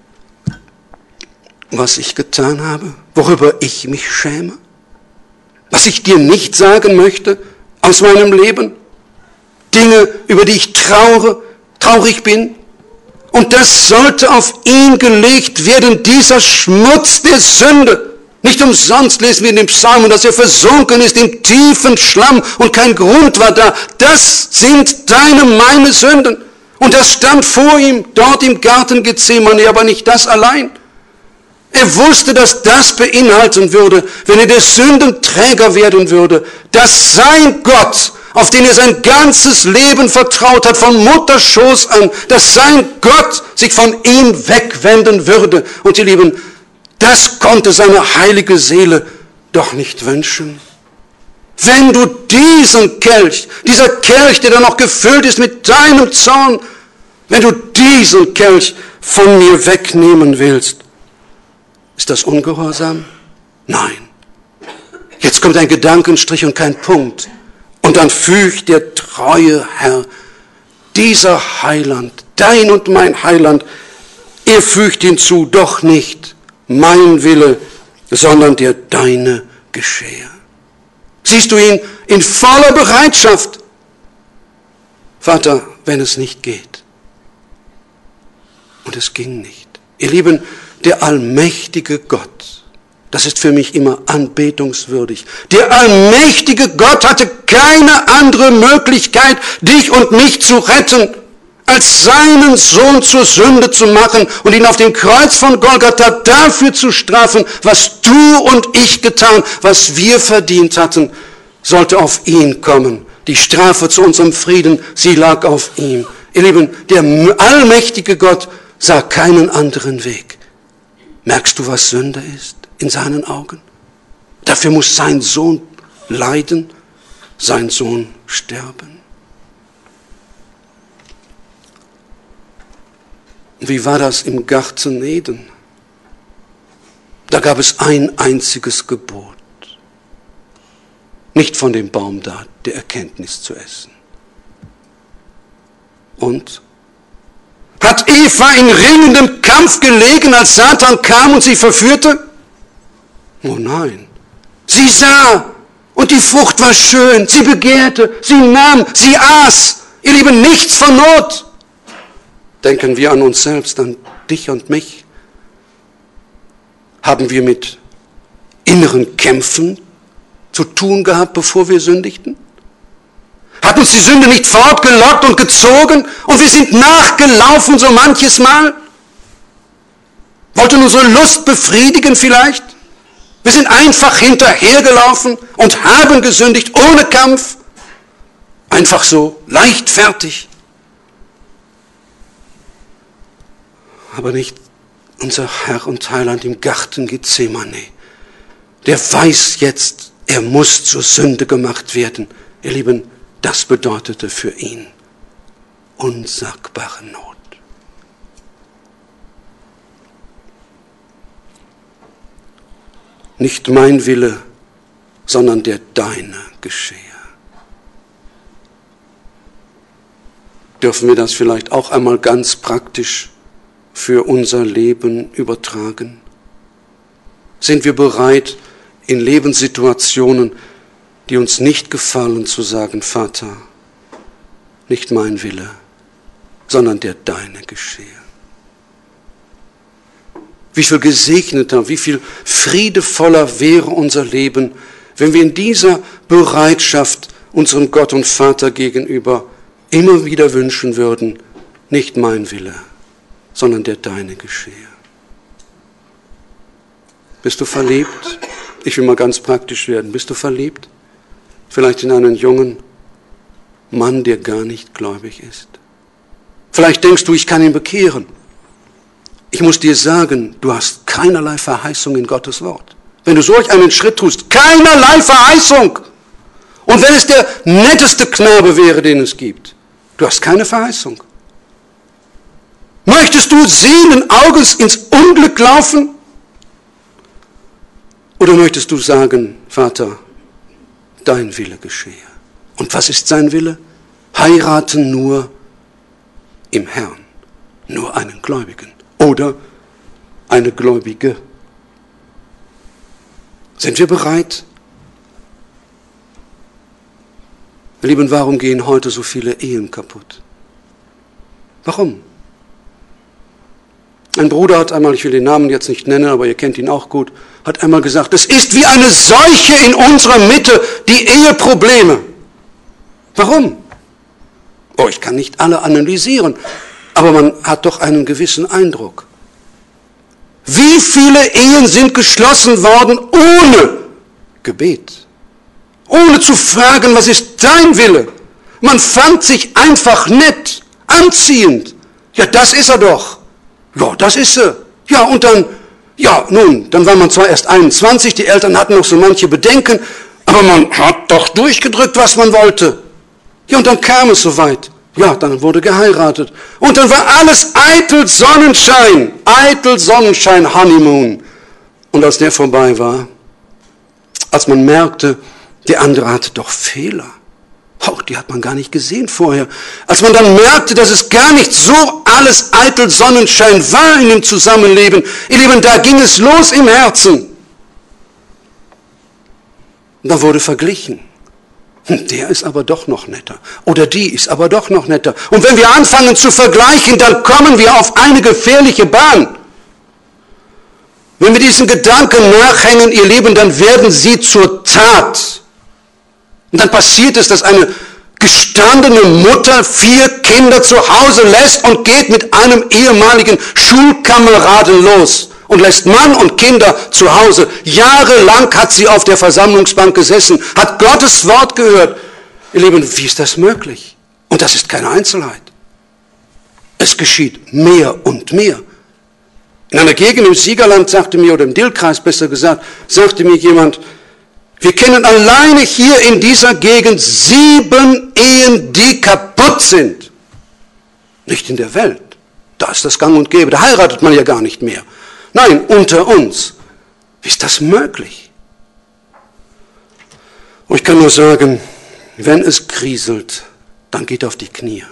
was ich getan habe, worüber ich mich schäme, was ich dir nicht sagen möchte aus meinem Leben, Dinge, über die ich traure, traurig bin. Und das sollte auf ihn gelegt werden, dieser Schmutz der Sünde. Nicht umsonst lesen wir in dem Psalm, dass er versunken ist im tiefen Schlamm und kein Grund war da. Das sind deine, meine Sünden. Und das stand vor ihm, dort im Garten Gethsemane, aber nicht das allein. Er wusste, dass das beinhalten würde, wenn er der Sündenträger werden würde, dass sein Gott, auf den er sein ganzes Leben vertraut hat, von Mutterschoß an, dass sein Gott sich von ihm wegwenden würde. Und ihr Lieben, das konnte seine heilige Seele doch nicht wünschen. Wenn du diesen Kelch, dieser Kelch, der dann noch gefüllt ist mit deinem Zorn, wenn du diesen Kelch von mir wegnehmen willst, ist das Ungehorsam? Nein. Jetzt kommt ein Gedankenstrich und kein Punkt. Und dann fügt der treue Herr, dieser Heiland, dein und mein Heiland, er fügt hinzu, doch nicht mein Wille, sondern der deine geschehe. Siehst du ihn in voller Bereitschaft? Vater, wenn es nicht geht. Und es ging nicht. Ihr Lieben, der allmächtige Gott, das ist für mich immer anbetungswürdig. Der allmächtige Gott hatte keine andere Möglichkeit, dich und mich zu retten, als seinen Sohn zur Sünde zu machen und ihn auf dem Kreuz von Golgatha dafür zu strafen, was du und ich getan, was wir verdient hatten, sollte auf ihn kommen. Die Strafe zu unserem Frieden, sie lag auf ihm. Ihr Lieben, der allmächtige Gott sah keinen anderen Weg. Merkst du, was Sünde ist in seinen Augen? Dafür muss sein Sohn leiden, sein Sohn sterben. Wie war das im Garten Eden? Da gab es ein einziges Gebot. Nicht von dem Baum da, der Erkenntnis zu essen. Und? Hat Eva in ringendem Kampf gelegen, als Satan kam und sie verführte? Oh nein. Sie sah und die Frucht war schön. Sie begehrte, sie nahm, sie aß. Ihr Lieben, nichts von Not. Denken wir an uns selbst, an dich und mich. Haben wir mit inneren Kämpfen zu tun gehabt, bevor wir sündigten? Hat uns die Sünde nicht fortgelockt und gezogen und wir sind nachgelaufen so manches Mal? Wollten unsere Lust befriedigen vielleicht? Wir sind einfach hinterhergelaufen und haben gesündigt ohne Kampf. Einfach so, leichtfertig. Aber nicht unser Herr und Heiland im Garten Gethsemane. Der weiß jetzt, er muss zur Sünde gemacht werden. Ihr Lieben, das bedeutete für ihn unsagbare Not. Nicht mein Wille, sondern der deine geschehe. Dürfen wir das vielleicht auch einmal ganz praktisch für unser Leben übertragen? Sind wir bereit, in Lebenssituationen, die uns nicht gefallen, zu sagen, Vater, nicht mein Wille, sondern der deine geschehe? Wie viel gesegneter, wie viel friedevoller wäre unser Leben, wenn wir in dieser Bereitschaft unserem Gott und Vater gegenüber immer wieder wünschen würden, nicht mein Wille, sondern der deine geschehe. Bist du verliebt? Ich will mal ganz praktisch werden. Bist du verliebt? Vielleicht in einen jungen Mann, der gar nicht gläubig ist. Vielleicht denkst du, ich kann ihn bekehren. Ich muss dir sagen, du hast keinerlei Verheißung in Gottes Wort. wenn du solch einen Schritt tust. Keinerlei Verheißung. Und wenn es der netteste Knabe wäre, den es gibt, du hast keine Verheißung. Möchtest du sehenden Auges ins Unglück laufen? Oder möchtest du sagen, Vater, dein Wille geschehe? Und was ist sein Wille? Heiraten nur im Herrn, nur einen Gläubigen oder eine Gläubige. Sind wir bereit? Ihr Lieben, warum gehen heute so viele Ehen kaputt? Warum? Ein Bruder hat einmal, ich will den Namen jetzt nicht nennen, aber ihr kennt ihn auch gut, hat einmal gesagt, es ist wie eine Seuche in unserer Mitte, die Eheprobleme. Warum? Oh, ich kann nicht alle analysieren, aber man hat doch einen gewissen Eindruck. Wie viele Ehen sind geschlossen worden ohne Gebet? Ohne zu fragen, was ist dein Wille? Man fand sich einfach nett, anziehend. Ja, das ist er doch. Ja, das ist sie. Ja, und dann, ja, nun, dann war man zwar erst einundzwanzig, die Eltern hatten noch so manche Bedenken, aber man hat doch durchgedrückt, was man wollte. Ja, und dann kam es soweit. Ja, dann wurde geheiratet. Und dann war alles eitel Sonnenschein, eitel Sonnenschein, Honeymoon. Und als der vorbei war, als man merkte, der andere hatte doch Fehler. Oh, die hat man gar nicht gesehen vorher. Als man dann merkte, dass es gar nicht so alles eitel Sonnenschein war in dem Zusammenleben, ihr Lieben, da ging es los im Herzen. Und dann wurde verglichen. Der ist aber doch noch netter. Oder die ist aber doch noch netter. Und wenn wir anfangen zu vergleichen, dann kommen wir auf eine gefährliche Bahn. Wenn wir diesen Gedanken nachhängen, ihr Lieben, dann werden sie zur Tat. Und dann passiert es, dass eine gestandene Mutter vier Kinder zu Hause lässt und geht mit einem ehemaligen Schulkameraden los und lässt Mann und Kinder zu Hause. Jahrelang hat sie auf der Versammlungsbank gesessen, hat Gottes Wort gehört. Ihr Lieben, wie ist das möglich? Und das ist keine Einzelheit. Es geschieht mehr und mehr. In einer Gegend im Siegerland sagte mir, oder im Dillkreis besser gesagt, sagte mir jemand, wir kennen alleine hier in dieser Gegend sieben Ehen, die kaputt sind. Nicht in der Welt. Da ist das gang und gäbe. Da heiratet man ja gar nicht mehr. Nein, unter uns. Wie ist das möglich? Und ich kann nur sagen, wenn es kriselt, dann geht auf die Knie.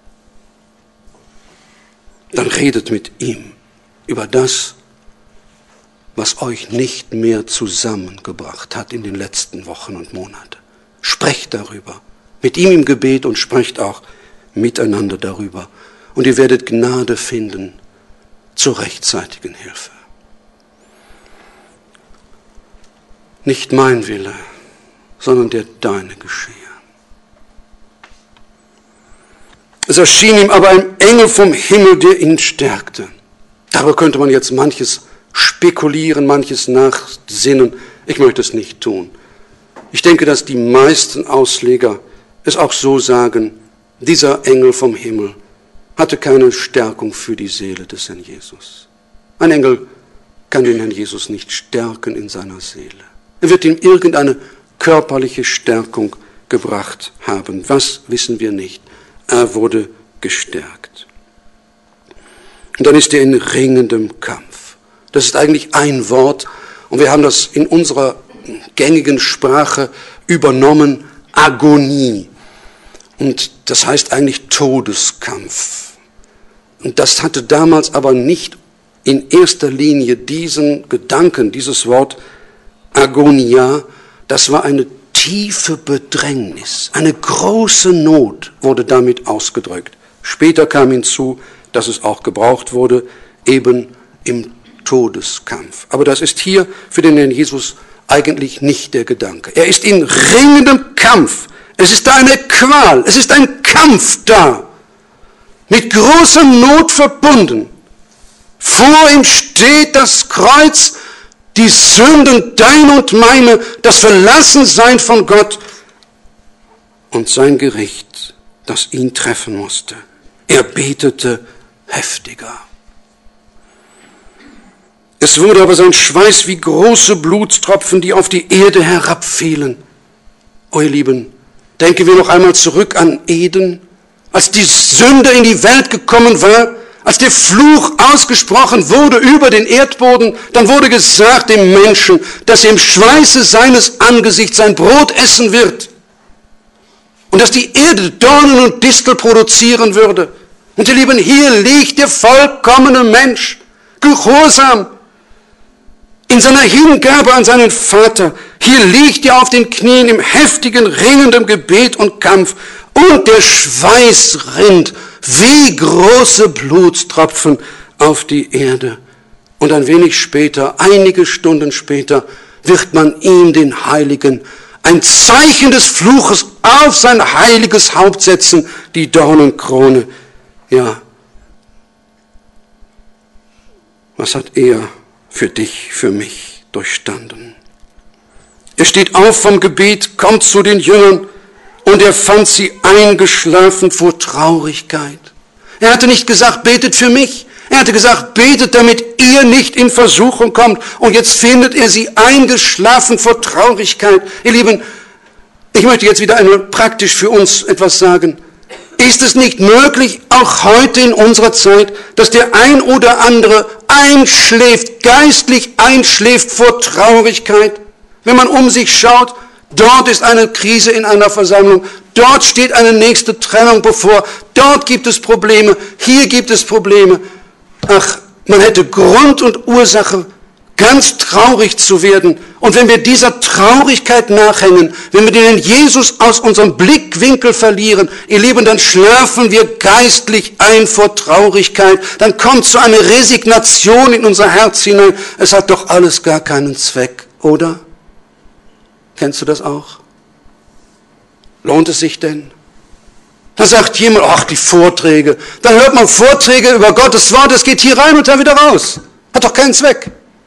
Dann redet mit ihm über das, was euch nicht mehr zusammengebracht hat in den letzten Wochen und Monaten. Sprecht darüber. Mit ihm im Gebet und sprecht auch miteinander darüber. Und ihr werdet Gnade finden zur rechtzeitigen Hilfe. Nicht mein Wille, sondern der deine geschehe. Es erschien ihm aber ein Engel vom Himmel, der ihn stärkte. Darüber könnte man jetzt manches spekulieren, manches nachsinnen. Ich möchte es nicht tun. Ich denke, dass die meisten Ausleger es auch so sagen, dieser Engel vom Himmel hatte keine Stärkung für die Seele des Herrn Jesus. Ein Engel kann den Herrn Jesus nicht stärken in seiner Seele. Er wird ihm irgendeine körperliche Stärkung gebracht haben. Was wissen wir nicht. Er wurde gestärkt. Und dann ist er in ringendem Kampf. Das ist eigentlich ein Wort und wir haben das in unserer gängigen Sprache übernommen, Agonie. Und das heißt eigentlich Todeskampf. Und das hatte damals aber nicht in erster Linie diesen Gedanken, dieses Wort Agonia, das war eine tiefe Bedrängnis, eine große Not wurde damit ausgedrückt. Später kam hinzu, dass es auch gebraucht wurde, eben im Todeskampf. Aber das ist hier für den Herrn Jesus eigentlich nicht der Gedanke. Er ist in ringendem Kampf. Es ist da eine Qual, es ist ein Kampf da, mit großer Not verbunden. Vor ihm steht das Kreuz, die Sünden, dein und meine, das Verlassensein von Gott und sein Gericht, das ihn treffen musste. Er betete heftiger. Es wurde aber sein Schweiß wie große Blutstropfen, die auf die Erde herabfielen. Oh ihr Lieben, denken wir noch einmal zurück an Eden, als die Sünde in die Welt gekommen war, als der Fluch ausgesprochen wurde über den Erdboden, dann wurde gesagt dem Menschen, dass er im Schweiße seines Angesichts sein Brot essen wird und dass die Erde Dornen und Distel produzieren würde. Und ihr Lieben, hier liegt der vollkommene Mensch, gehorsam, in seiner Hingabe an seinen Vater. Hier liegt er auf den Knien im heftigen, ringenden Gebet und Kampf. Und der Schweiß rinnt wie große Blutstropfen auf die Erde. Und ein wenig später, einige Stunden später, wird man ihm, den Heiligen, ein Zeichen des Fluches auf sein heiliges Haupt setzen, die Dornenkrone. Ja, was hat er für dich, für mich durchstanden? Er steht auf vom Gebet, kommt zu den Jüngern und er fand sie eingeschlafen vor Traurigkeit. Er hatte nicht gesagt, betet für mich. Er hatte gesagt, betet, damit ihr nicht in Versuchung kommt. Und jetzt findet er sie eingeschlafen vor Traurigkeit. Ihr Lieben, ich möchte jetzt wieder einmal praktisch für uns etwas sagen. Ist es nicht möglich, auch heute in unserer Zeit, dass der ein oder andere einschläft, geistlich einschläft vor Traurigkeit? Wenn man um sich schaut, dort ist eine Krise in einer Versammlung, dort steht eine nächste Trennung bevor, dort gibt es Probleme, hier gibt es Probleme. Ach, man hätte Grund und Ursache, ganz traurig zu werden. Und wenn wir dieser Traurigkeit nachhängen, wenn wir den Jesus aus unserem Blickwinkel verlieren, ihr Lieben, dann schlafen wir geistlich ein vor Traurigkeit. Dann kommt so eine Resignation in unser Herz hinein. Es hat doch alles gar keinen Zweck, oder? Kennst du das auch? Lohnt es sich denn? Da sagt jemand, ach, die Vorträge. Dann hört man Vorträge über Gottes Wort, es geht hier rein und da wieder raus. Hat doch keinen Zweck.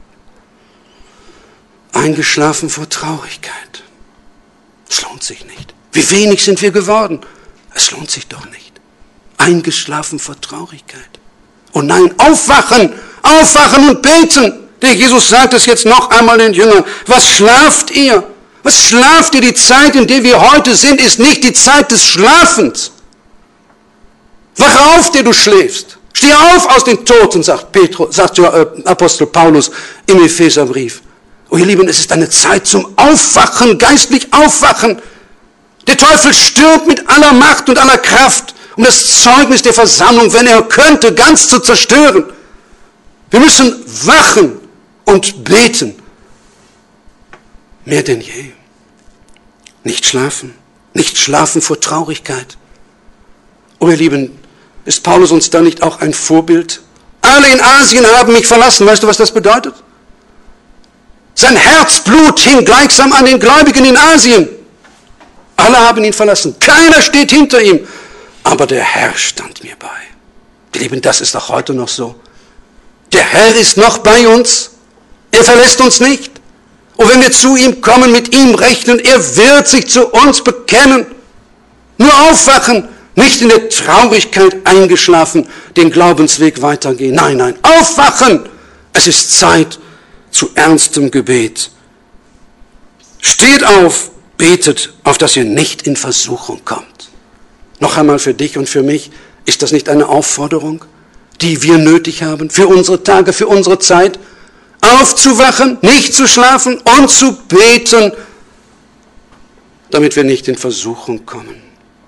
Eingeschlafen vor Traurigkeit. Es lohnt sich nicht. Wie wenig sind wir geworden? Es lohnt sich doch nicht. Eingeschlafen vor Traurigkeit. Oh nein, aufwachen, aufwachen und beten. Der Jesus sagt es jetzt noch einmal den Jüngern. Was schlaft ihr? Was schlaft ihr? Die Zeit, in der wir heute sind, ist nicht die Zeit des Schlafens. Wache auf, der du schläfst. Steh auf aus den Toten, sagt, Petrus, sagt Apostel Paulus im Epheserbrief. Oh ihr Lieben, es ist eine Zeit zum Aufwachen, geistlich Aufwachen. Der Teufel stürmt mit aller Macht und aller Kraft, um das Zeugnis der Versammlung, wenn er könnte, ganz zu zerstören. Wir müssen wachen und beten. Mehr denn je. Nicht schlafen. Nicht schlafen vor Traurigkeit. Oh ihr Lieben, ist Paulus uns da nicht auch ein Vorbild? Alle in Asien haben mich verlassen. Weißt du, was das bedeutet? Sein Herzblut hing gleichsam an den Gläubigen in Asien. Alle haben ihn verlassen. Keiner steht hinter ihm. Aber der Herr stand mir bei. Ihr Lieben, das ist auch heute noch so. Der Herr ist noch bei uns. Er verlässt uns nicht. Und wenn wir zu ihm kommen, mit ihm rechnen, er wird sich zu uns bekennen. Nur aufwachen, nicht in der Traurigkeit eingeschlafen, den Glaubensweg weitergehen. Nein, nein, aufwachen! Es ist Zeit zu ernstem Gebet. Steht auf, betet, auf dass ihr nicht in Versuchung kommt. Noch einmal für dich und für mich, ist das nicht eine Aufforderung, die wir nötig haben, für unsere Tage, für unsere Zeit? Aufzuwachen, nicht zu schlafen und zu beten, damit wir nicht in Versuchung kommen.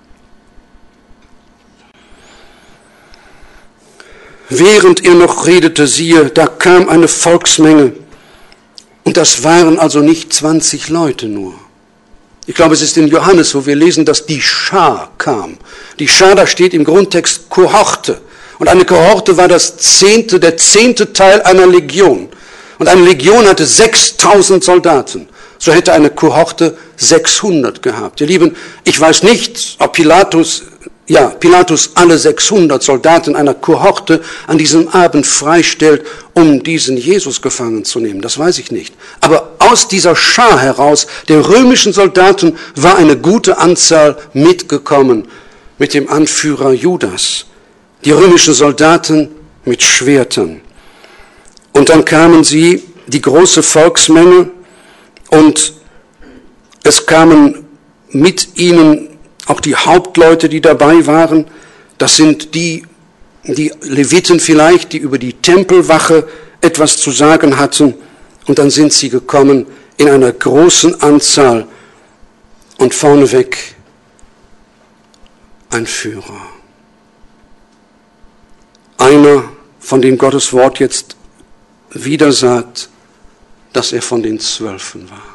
Während er noch redete, siehe, da kam eine Volksmenge. Und das waren also nicht zwanzig Leute nur. Ich glaube, es ist in Johannes, wo wir lesen, dass die Schar kam. Die Schar, da steht im Grundtext Kohorte. Und eine Kohorte war das zehnte, der zehnte Teil einer Legion. Und eine Legion hatte sechstausend Soldaten. So hätte eine Kohorte sechshundert gehabt. Ihr Lieben, ich weiß nicht, ob Pilatus, ja, Pilatus alle sechshundert Soldaten einer Kohorte an diesem Abend freistellt, um diesen Jesus gefangen zu nehmen. Das weiß ich nicht. Aber aus dieser Schar heraus, der römischen Soldaten, war eine gute Anzahl mitgekommen mit dem Anführer Judas. Die römischen Soldaten mit Schwertern. Und dann kamen sie, die große Volksmenge, und es kamen mit ihnen auch die Hauptleute, die dabei waren. Das sind die, die Leviten vielleicht, die über die Tempelwache etwas zu sagen hatten. Und dann sind sie gekommen in einer großen Anzahl und vorneweg ein Führer. Einer, von dem Gottes Wort jetzt wieder sagt, dass er von den Zwölfen war.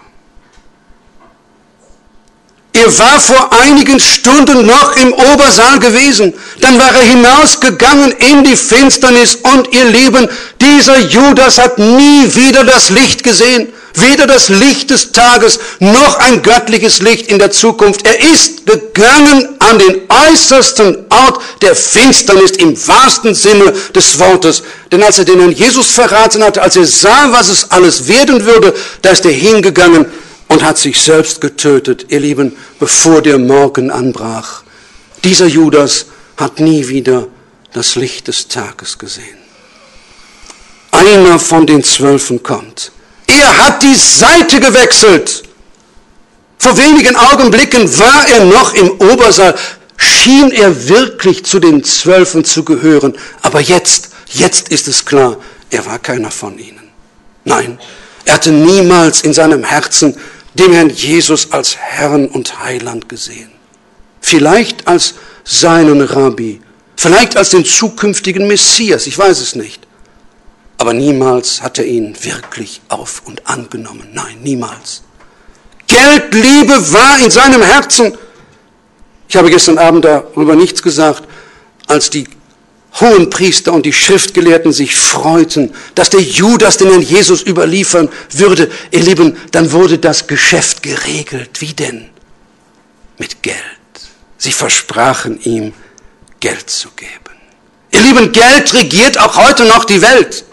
Er war vor einigen Stunden noch im Obersaal gewesen. Dann war er hinausgegangen in die Finsternis. Und ihr Lieben, dieser Judas hat nie wieder das Licht gesehen. Weder das Licht des Tages noch ein göttliches Licht in der Zukunft. Er ist gegangen an den äußersten Ort der Finsternis im wahrsten Sinne des Wortes. Denn als er den Herrn Jesus verraten hatte, als er sah, was es alles werden würde, da ist er hingegangen und hat sich selbst getötet, ihr Lieben, bevor der Morgen anbrach. Dieser Judas hat nie wieder das Licht des Tages gesehen. Einer von den Zwölfen kommt. Er hat die Seite gewechselt. Vor wenigen Augenblicken war er noch im Obersaal, schien er wirklich zu den Zwölfen zu gehören. Aber jetzt, jetzt ist es klar, er war keiner von ihnen. Nein, er hatte niemals in seinem Herzen den Herrn Jesus als Herrn und Heiland gesehen. Vielleicht als seinen Rabbi, vielleicht als den zukünftigen Messias, ich weiß es nicht. Aber niemals hat er ihn wirklich auf und angenommen. Nein, niemals. Geldliebe war in seinem Herzen. Ich habe gestern Abend darüber nichts gesagt, als die Hohenpriester und die Schriftgelehrten sich freuten, dass der Judas den Herrn Jesus überliefern würde. Ihr Lieben, dann wurde das Geschäft geregelt. Wie denn? Mit Geld. Sie versprachen ihm, Geld zu geben. Ihr Lieben, Geld regiert auch heute noch die Welt.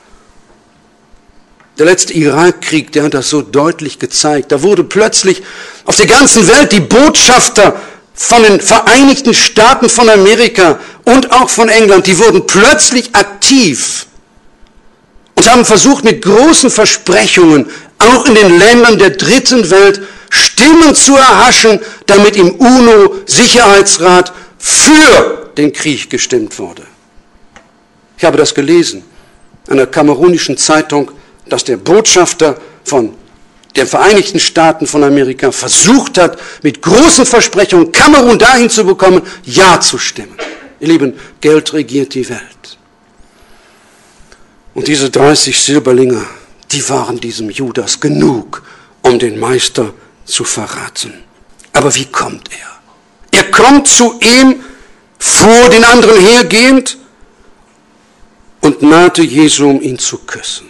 Der letzte Irakkrieg, der hat das so deutlich gezeigt. Da wurde plötzlich auf der ganzen Welt die Botschafter von den Vereinigten Staaten von Amerika und auch von England, die wurden plötzlich aktiv und haben versucht, mit großen Versprechungen, auch in den Ländern der dritten Welt, Stimmen zu erhaschen, damit im UNO-Sicherheitsrat für den Krieg gestimmt wurde. Ich habe das gelesen in einer kamerunischen Zeitung, dass der Botschafter von den Vereinigten Staaten von Amerika versucht hat, mit großen Versprechungen Kamerun dahin zu bekommen, Ja zu stimmen. Ihr Lieben, Geld regiert die Welt. Und diese dreißig Silberlinge, die waren diesem Judas genug, um den Meister zu verraten. Aber wie kommt er? Er kommt zu ihm, vor den anderen hergehend, und nahte Jesu, um ihn zu küssen.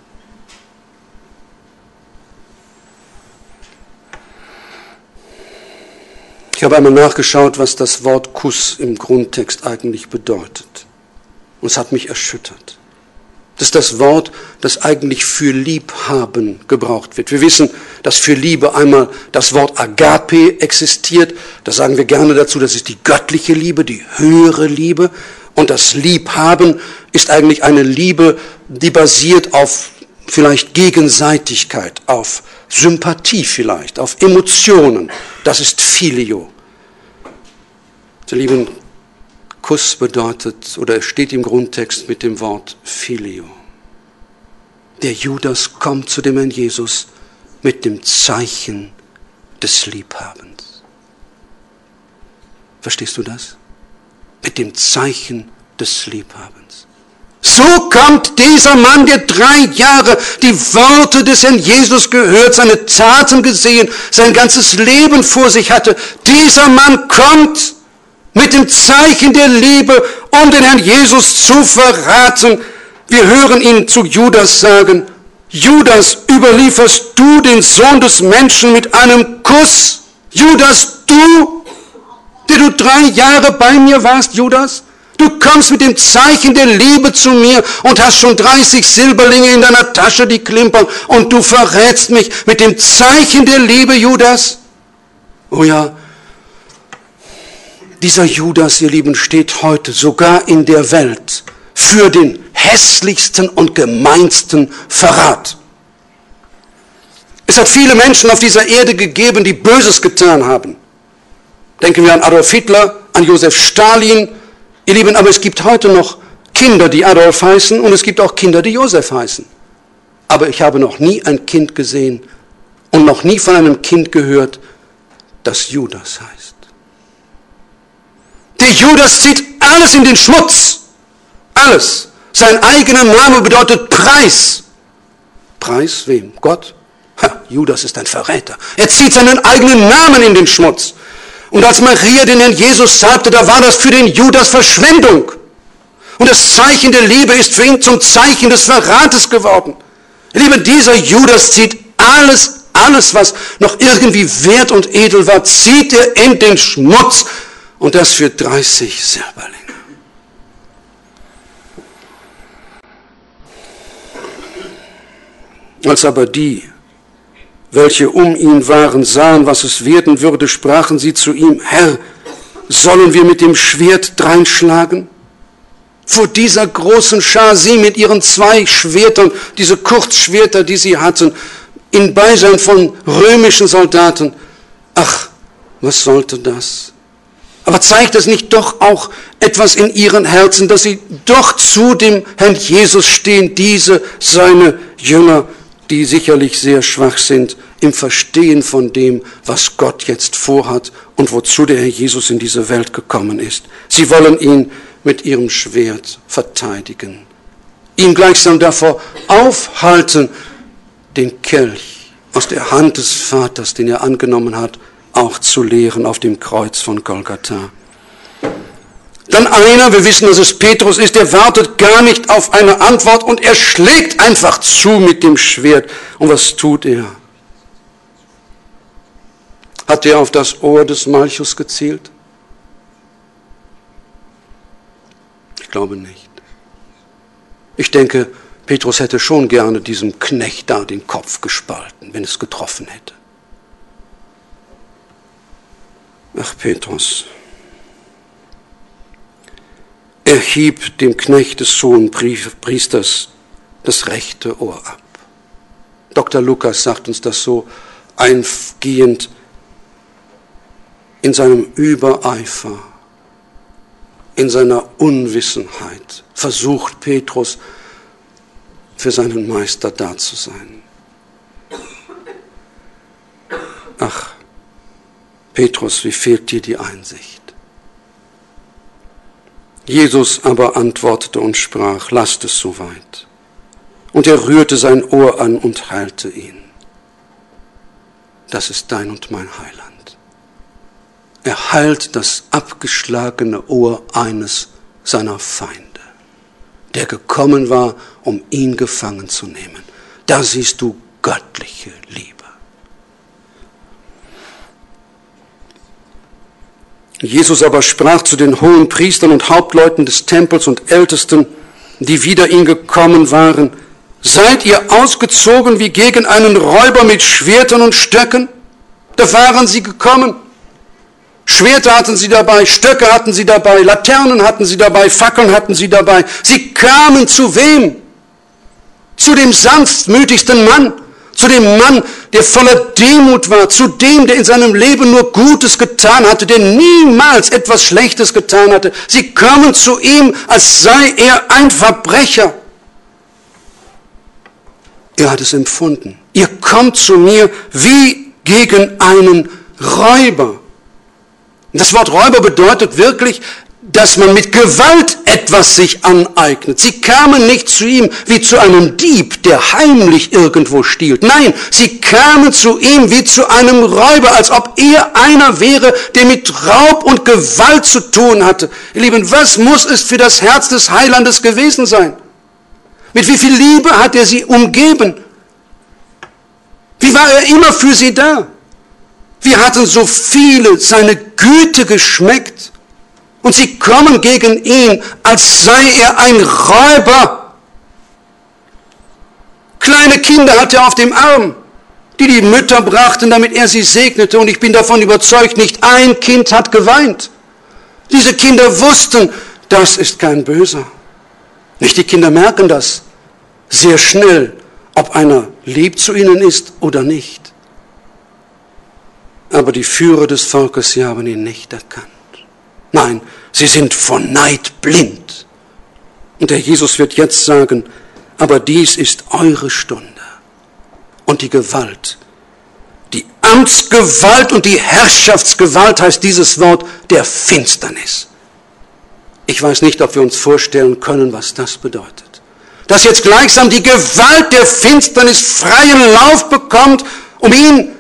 Ich habe einmal nachgeschaut, was das Wort Kuss im Grundtext eigentlich bedeutet. Und es hat mich erschüttert. Das ist das Wort, das eigentlich für Liebhaben gebraucht wird. Wir wissen, dass für Liebe einmal das Wort Agape existiert. Da sagen wir gerne dazu, das ist die göttliche Liebe, die höhere Liebe. Und das Liebhaben ist eigentlich eine Liebe, die basiert auf vielleicht Gegenseitigkeit, auf Sympathie vielleicht, auf Emotionen. Das ist Phileo. Der lieben Kuss bedeutet, oder steht im Grundtext mit dem Wort Phileo. Der Judas kommt zu dem Herrn Jesus mit dem Zeichen des Liebhabens. Verstehst du das? Mit dem Zeichen des Liebhabens. So kommt dieser Mann, der drei Jahre die Worte des Herrn Jesus gehört, seine Taten gesehen, sein ganzes Leben vor sich hatte. Dieser Mann kommt mit dem Zeichen der Liebe, um den Herrn Jesus zu verraten. Wir hören ihn zu Judas sagen, Judas, überlieferst du den Sohn des Menschen mit einem Kuss? Judas, du, der du drei Jahre bei mir warst, Judas? Du kommst mit dem Zeichen der Liebe zu mir und hast schon dreißig Silberlinge in deiner Tasche, die klimpern, und du verrätst mich mit dem Zeichen der Liebe, Judas? Oh ja, dieser Judas, ihr Lieben, steht heute sogar in der Welt für den hässlichsten und gemeinsten Verrat. Es hat viele Menschen auf dieser Erde gegeben, die Böses getan haben. Denken wir an Adolf Hitler, an Josef Stalin. Ihr Lieben, aber es gibt heute noch Kinder, die Adolf heißen, und es gibt auch Kinder, die Josef heißen. Aber ich habe noch nie ein Kind gesehen und noch nie von einem Kind gehört, das Judas heißt. Der Judas zieht alles in den Schmutz. Alles. Sein eigener Name bedeutet Preis. Preis wem? Gott? Ha, Judas ist ein Verräter. Er zieht seinen eigenen Namen in den Schmutz. Und als Maria den Herrn Jesus salbte, da war das für den Judas Verschwendung. Und das Zeichen der Liebe ist für ihn zum Zeichen des Verrates geworden. Liebe, dieser Judas zieht alles, alles, was noch irgendwie wert und edel war, zieht er in den Schmutz. Und das für dreißig Silberlinge. Als aber die, welche um ihn waren, sahen, was es werden würde, sprachen sie zu ihm, Herr, sollen wir mit dem Schwert dreinschlagen? Vor dieser großen Schar, sie mit ihren zwei Schwertern, diese Kurzschwerter, die sie hatten, in Beisein von römischen Soldaten. Ach, was sollte das? Aber zeigt es nicht doch auch etwas in ihren Herzen, dass sie doch zu dem Herrn Jesus stehen, diese seine Jünger, die sicherlich sehr schwach sind im Verstehen von dem, was Gott jetzt vorhat und wozu der Herr Jesus in diese Welt gekommen ist. Sie wollen ihn mit ihrem Schwert verteidigen, ihn gleichsam davor aufhalten, den Kelch aus der Hand des Vaters, den er angenommen hat, auch zu leeren auf dem Kreuz von Golgatha. Dann einer, wir wissen, dass es Petrus ist, der wartet gar nicht auf eine Antwort und er schlägt einfach zu mit dem Schwert. Und was tut er? Hat er auf das Ohr des Malchus gezielt? Ich glaube nicht. Ich denke, Petrus hätte schon gerne diesem Knecht da den Kopf gespalten, wenn es getroffen hätte. Ach, Petrus. Er hieb dem Knecht des hohen Priesters das rechte Ohr ab. Doktor Lukas sagt uns das so eingehend: In seinem Übereifer, in seiner Unwissenheit versucht Petrus, für seinen Meister da zu sein. Ach, Petrus, wie fehlt dir die Einsicht? Jesus aber antwortete und sprach, lasst es soweit. Und er rührte sein Ohr an und heilte ihn. Das ist dein und mein Heiland. Er heilt das abgeschlagene Ohr eines seiner Feinde, der gekommen war, um ihn gefangen zu nehmen. Da siehst du göttliche Liebe. Jesus aber sprach zu den hohen Priestern und Hauptleuten des Tempels und Ältesten, die wider ihn gekommen waren, seid ihr ausgezogen wie gegen einen Räuber mit Schwertern und Stöcken? Da waren sie gekommen. Schwerter hatten sie dabei, Stöcke hatten sie dabei, Laternen hatten sie dabei, Fackeln hatten sie dabei. Sie kamen zu wem? Zu dem sanftmütigsten Mann, zu dem Mann, der voller Demut war, zu dem, der in seinem Leben nur Gutes getan hatte, der niemals etwas Schlechtes getan hatte. Sie kamen zu ihm, als sei er ein Verbrecher. Er hat es empfunden. Ihr kommt zu mir wie gegen einen Räuber. Das Wort Räuber bedeutet wirklich, dass man mit Gewalt etwas sich aneignet. Sie kamen nicht zu ihm wie zu einem Dieb, der heimlich irgendwo stiehlt. Nein, sie kamen zu ihm wie zu einem Räuber, als ob er einer wäre, der mit Raub und Gewalt zu tun hatte. Ihr Lieben, was muss es für das Herz des Heilandes gewesen sein? Mit wie viel Liebe hat er sie umgeben? Wie war er immer für sie da? Wir hatten so viele seine Güte geschmeckt. Und sie kommen gegen ihn, als sei er ein Räuber. Kleine Kinder hat er auf dem Arm, die die Mütter brachten, damit er sie segnete. Und ich bin davon überzeugt, nicht ein Kind hat geweint. Diese Kinder wussten, das ist kein Böser. Nicht, die Kinder merken das sehr schnell, ob einer lieb zu ihnen ist oder nicht. Aber die Führer des Volkes, sie haben ihn nicht erkannt. Nein, sie sind von Neid blind. Und der Jesus wird jetzt sagen, aber dies ist eure Stunde und die Gewalt. Die Amtsgewalt und die Herrschaftsgewalt heißt dieses Wort der Finsternis. Ich weiß nicht, ob wir uns vorstellen können, was das bedeutet. Dass jetzt gleichsam die Gewalt der Finsternis freien Lauf bekommt, um ihn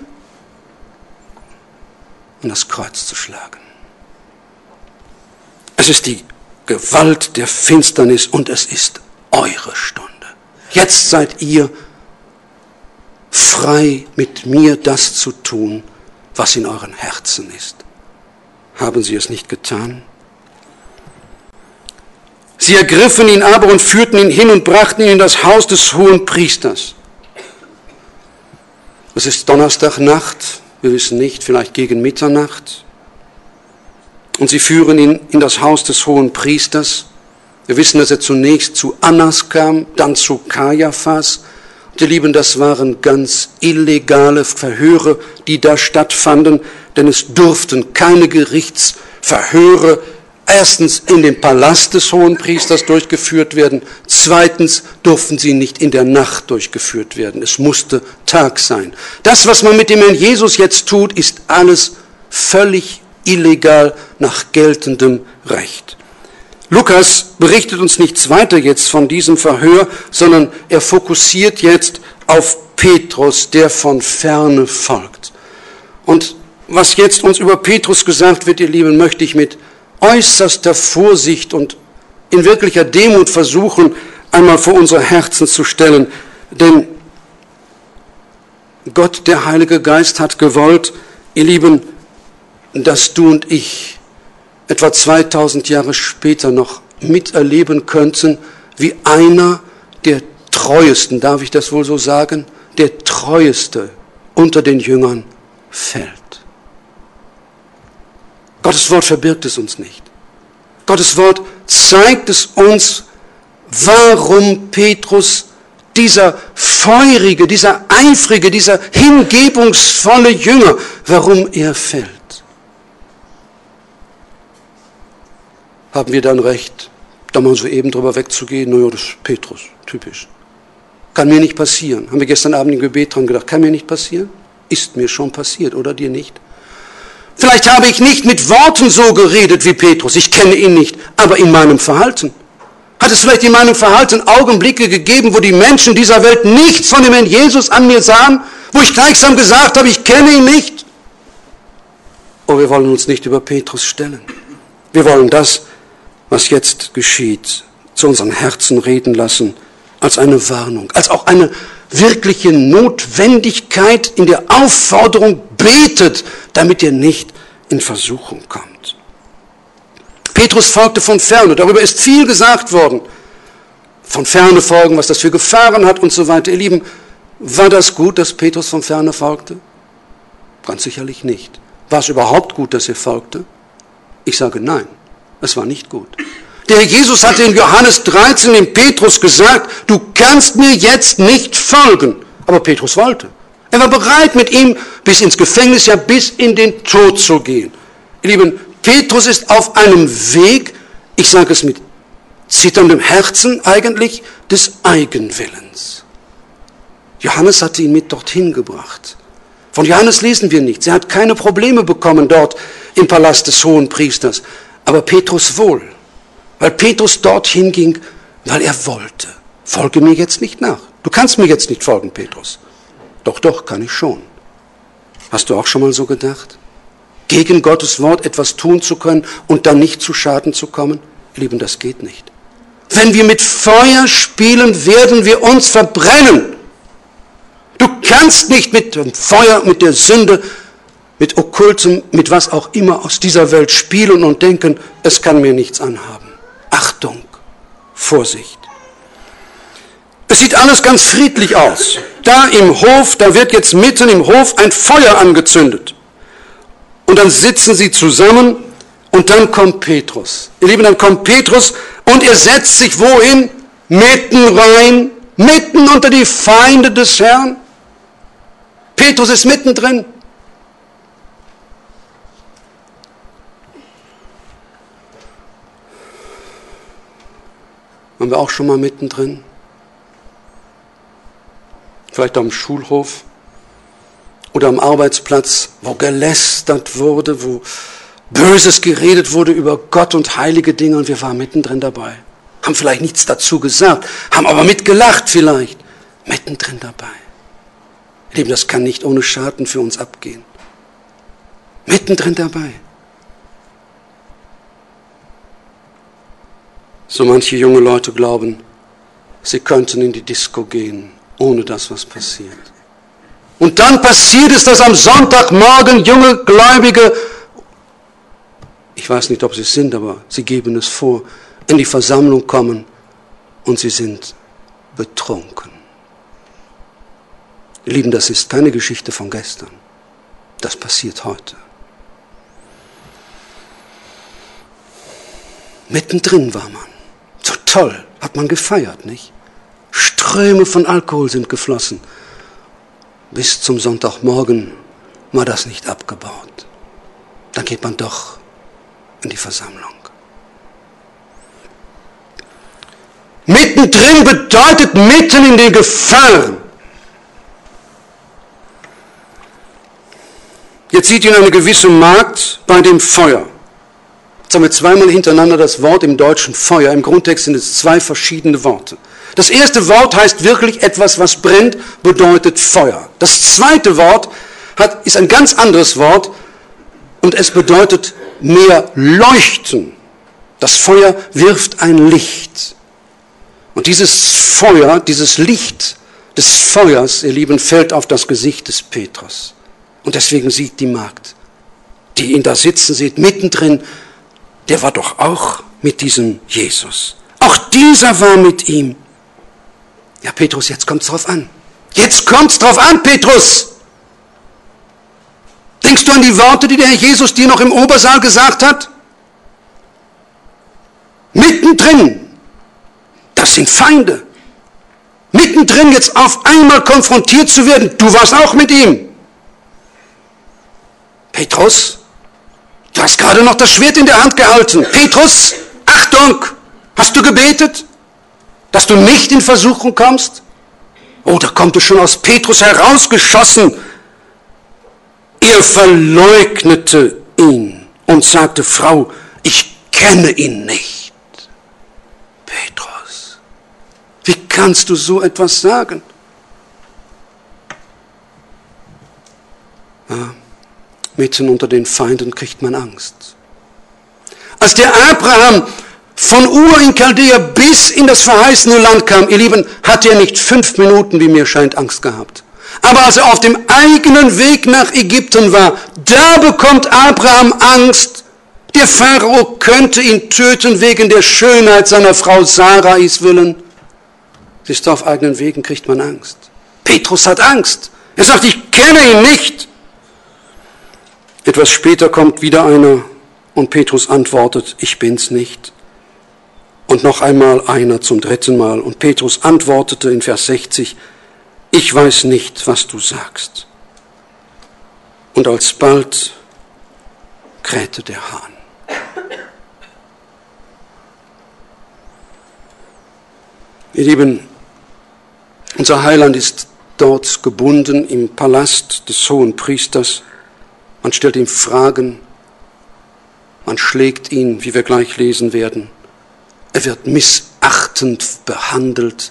an das Kreuz zu schlagen. Es ist die Gewalt der Finsternis und es ist eure Stunde. Jetzt seid ihr frei, mit mir das zu tun, was in euren Herzen ist. Haben sie es nicht getan? Sie ergriffen ihn aber und führten ihn hin und brachten ihn in das Haus des hohen Priesters. Es ist Donnerstagnacht, wir wissen nicht, vielleicht gegen Mitternacht. Und sie führen ihn in das Haus des hohen Priesters. Wir wissen, dass er zunächst zu Annas kam, dann zu Kajaphas. Und ihr Lieben, das waren ganz illegale Verhöre, die da stattfanden, denn es durften keine Gerichtsverhöre erstens in dem Palast des Hohenpriesters durchgeführt werden, zweitens durften sie nicht in der Nacht durchgeführt werden. Es musste Tag sein. Das, was man mit dem Herrn Jesus jetzt tut, ist alles völlig illegal nach geltendem Recht. Lukas berichtet uns nichts weiter jetzt von diesem Verhör, sondern er fokussiert jetzt auf Petrus, der von ferne folgt. Und was jetzt uns über Petrus gesagt wird, ihr Lieben, möchte ich mit äußerster Vorsicht und in wirklicher Demut versuchen, einmal vor unsere Herzen zu stellen. Denn Gott, der Heilige Geist, hat gewollt, ihr Lieben, dass du und ich etwa zweitausend Jahre später noch miterleben könnten, wie einer der treuesten, darf ich das wohl so sagen, der treueste unter den Jüngern fällt. Gottes Wort verbirgt es uns nicht. Gottes Wort zeigt es uns, warum Petrus, dieser feurige, dieser eifrige, dieser hingebungsvolle Jünger, warum er fällt. Haben wir dann recht, da mal so eben drüber wegzugehen? Naja, das ist Petrus, typisch. Kann mir nicht passieren. Haben wir gestern Abend im Gebet dran gedacht, kann mir nicht passieren? Ist mir schon passiert, oder dir nicht? Vielleicht habe ich nicht mit Worten so geredet wie Petrus, ich kenne ihn nicht, aber in meinem Verhalten. Hat es vielleicht in meinem Verhalten Augenblicke gegeben, wo die Menschen dieser Welt nichts von dem Herrn Jesus an mir sahen, wo ich gleichsam gesagt habe, ich kenne ihn nicht? Oh, wir wollen uns nicht über Petrus stellen. Wir wollen das, was jetzt geschieht, zu unseren Herzen reden lassen, als eine Warnung, als auch eine wirkliche Notwendigkeit in der Aufforderung, betet, damit ihr nicht in Versuchung kommt. Petrus folgte von ferne, darüber ist viel gesagt worden. Von ferne folgen, was das für Gefahren hat und so weiter. Ihr Lieben, war das gut, dass Petrus von ferne folgte? Ganz sicherlich nicht. War es überhaupt gut, dass er folgte? Ich sage nein, es war nicht gut. Der Herr Jesus hatte in Johannes dreizehn dem Petrus gesagt, du kannst mir jetzt nicht folgen. Aber Petrus wollte. Er war bereit, mit ihm bis ins Gefängnis, ja bis in den Tod zu gehen. Ihr Lieben, Petrus ist auf einem Weg, ich sage es mit zitterndem Herzen eigentlich, des Eigenwillens. Johannes hatte ihn mit dorthin gebracht. Von Johannes lesen wir nichts. Er hat keine Probleme bekommen dort im Palast des Hohenpriesters. Aber Petrus wohl. Weil Petrus dorthin ging, weil er wollte. Folge mir jetzt nicht nach. Du kannst mir jetzt nicht folgen, Petrus. Doch, doch, kann ich schon. Hast du auch schon mal so gedacht? Gegen Gottes Wort etwas tun zu können und dann nicht zu Schaden zu kommen? Ihr Lieben, das geht nicht. Wenn wir mit Feuer spielen, werden wir uns verbrennen. Du kannst nicht mit dem Feuer, mit der Sünde, mit Okkultem, mit was auch immer aus dieser Welt spielen und denken, es kann mir nichts anhaben. Achtung, Vorsicht. Es sieht alles ganz friedlich aus. Da im Hof, da wird jetzt mitten im Hof ein Feuer angezündet. Und dann sitzen sie zusammen und dann kommt Petrus. Ihr Lieben, dann kommt Petrus und er setzt sich wohin? mitten rein, mitten unter die Feinde des Herrn. Petrus ist mittendrin. Waren wir auch schon mal mittendrin? Vielleicht am Schulhof oder am Arbeitsplatz, wo gelästert wurde, wo Böses geredet wurde über Gott und heilige Dinge und wir waren mittendrin dabei. Haben vielleicht nichts dazu gesagt, haben aber mitgelacht vielleicht. Mittendrin dabei. Lieben, das kann nicht ohne Schaden für uns abgehen. Mittendrin dabei. So manche junge Leute glauben, sie könnten in die Disco gehen, ohne dass was passiert. Und dann passiert es, dass am Sonntagmorgen junge Gläubige, ich weiß nicht, ob sie es sind, aber sie geben es vor, in die Versammlung kommen und sie sind betrunken. Ihr Lieben, das ist keine Geschichte von gestern. Das passiert heute. Mittendrin war man. So toll, hat man gefeiert, nicht? Ströme von Alkohol sind geflossen. Bis zum Sonntagmorgen war das nicht abgebaut. Dann geht man doch in die Versammlung. Mittendrin bedeutet mitten in den Gefahren. Jetzt sieht ihn eine gewisse Magd bei dem Feuer. Jetzt haben wir zweimal hintereinander das Wort im Deutschen Feuer. Im Grundtext sind es zwei verschiedene Worte. Das erste Wort heißt wirklich etwas, was brennt, bedeutet Feuer. Das zweite Wort hat, ist ein ganz anderes Wort und es bedeutet mehr leuchten. Das Feuer wirft ein Licht. Und dieses Feuer, dieses Licht des Feuers, ihr Lieben, fällt auf das Gesicht des Petrus. Und deswegen sieht die Magd, die ihn da sitzen sieht, mittendrin, der war doch auch mit diesem Jesus. Auch dieser war mit ihm. Ja, Petrus, jetzt kommt's drauf an. Jetzt kommt's drauf an, Petrus. Denkst du an die Worte, die der Herr Jesus dir noch im Obersaal gesagt hat? Mittendrin, das sind Feinde. Mittendrin jetzt auf einmal konfrontiert zu werden, du warst auch mit ihm. Petrus, du hast gerade noch das Schwert in der Hand gehalten. Petrus, Achtung, hast du gebetet, dass du nicht in Versuchung kommst? Oh, da kommt es schon aus Petrus herausgeschossen. Er verleugnete ihn und sagte, Frau, ich kenne ihn nicht. Petrus, wie kannst du so etwas sagen? Ja, mitten unter den Feinden kriegt man Angst. Als der Abraham von Ur in Chaldea bis in das verheißene Land kam, ihr Lieben, hat er nicht fünf Minuten, wie mir scheint, Angst gehabt. Aber als er auf dem eigenen Weg nach Ägypten war, da bekommt Abraham Angst. Der Pharao könnte ihn töten wegen der Schönheit seiner Frau Sarais willen. Siehst du, auf eigenen Wegen kriegt man Angst. Petrus hat Angst. Er sagt, ich kenne ihn nicht. Etwas später kommt wieder einer und Petrus antwortet, ich bin's nicht. Und noch einmal einer zum dritten Mal. Und Petrus antwortete in Vers sechzig, ich weiß nicht, was du sagst. Und alsbald krähte der Hahn. Ihr Lieben, unser Heiland ist dort gebunden im Palast des hohen Priesters. Man stellt ihm Fragen, man schlägt ihn, wie wir gleich lesen werden. Er wird missachtend behandelt.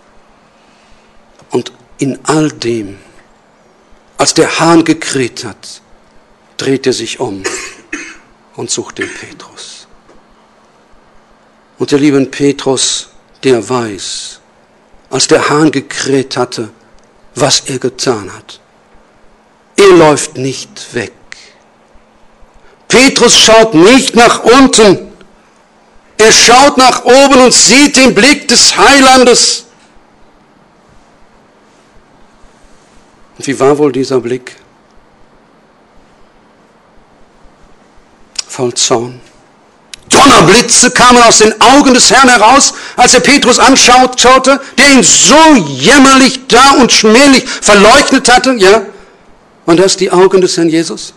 Und in all dem, als der Hahn gekräht hat, dreht er sich um und sucht den Petrus. Und der liebe Petrus, der weiß, als der Hahn gekräht hatte, was er getan hat. Er läuft nicht weg. Petrus schaut nicht nach unten. Er schaut nach oben und sieht den Blick des Heilandes. Und wie war wohl dieser Blick? Voll Zorn. Du Donnerblitze kamen aus den Augen des Herrn heraus, als er Petrus anschaute, der ihn so jämmerlich da und schmählich verleugnet hatte. Ja? Waren das die Augen des Herrn Jesus?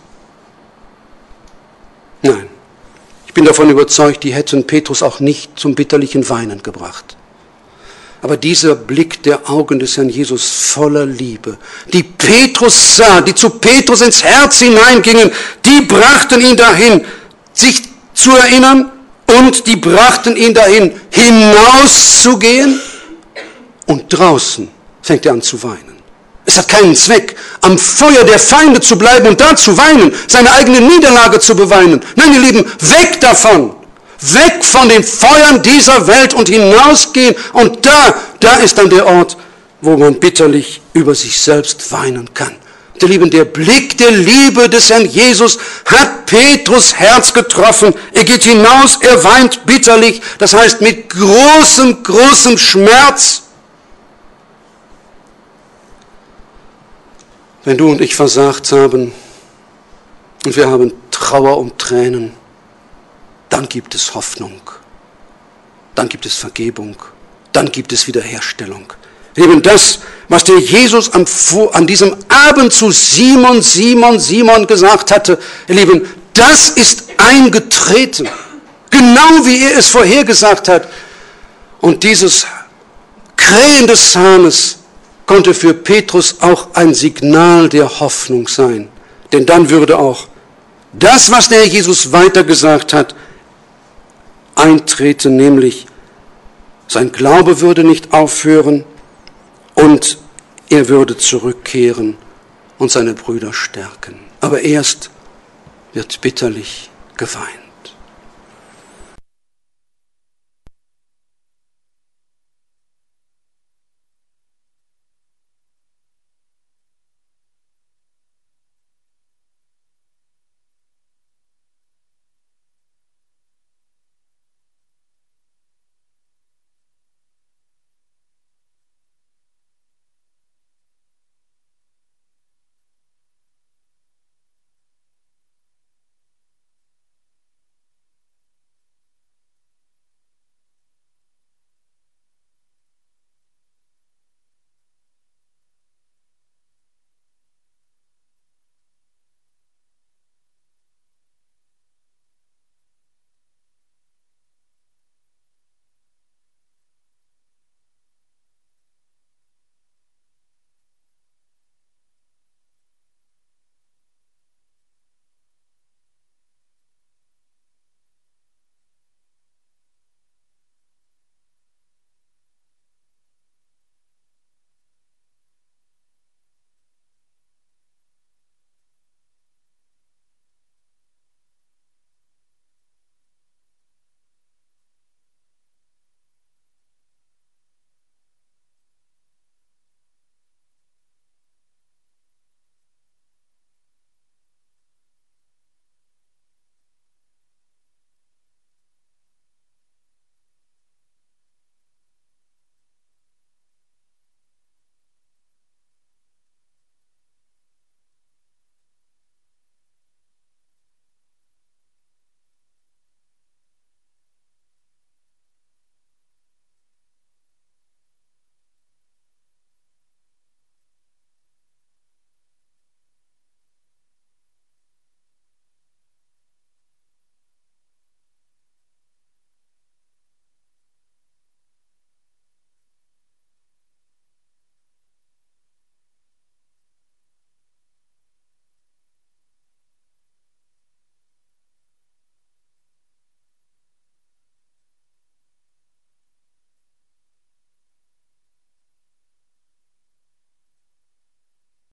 Nein. Ich bin davon überzeugt, die hätten Petrus auch nicht zum bitterlichen Weinen gebracht. Aber dieser Blick der Augen des Herrn Jesus voller Liebe, die Petrus sah, die zu Petrus ins Herz hineingingen, die brachten ihn dahin, sich zu erinnern, und die brachten ihn dahin, hinauszugehen, und draußen fängt er an zu weinen. Es hat keinen Zweck, am Feuer der Feinde zu bleiben und da zu weinen, seine eigene Niederlage zu beweinen. Nein, ihr Lieben, weg davon! Weg von den Feuern dieser Welt und hinausgehen. Und da, da ist dann der Ort, wo man bitterlich über sich selbst weinen kann. Ihr Lieben, der Blick der Liebe des Herrn Jesus hat Petrus Herz getroffen. Er geht hinaus, er weint bitterlich. Das heißt mit großem, großem Schmerz. Wenn du und ich versagt haben und wir haben Trauer und Tränen, dann gibt es Hoffnung, dann gibt es Vergebung, dann gibt es Wiederherstellung. Eben das, was der Jesus am, an diesem Abend zu Simon, Simon, Simon gesagt hatte, ihr Lieben, das ist eingetreten, genau wie er es vorhergesagt hat. Und dieses Krähen des Hahnes konnte für Petrus auch ein Signal der Hoffnung sein. Denn dann würde auch das, was der Herr Jesus weitergesagt hat, eintreten, nämlich sein Glaube würde nicht aufhören und er würde zurückkehren und seine Brüder stärken. Aber erst wird bitterlich geweint.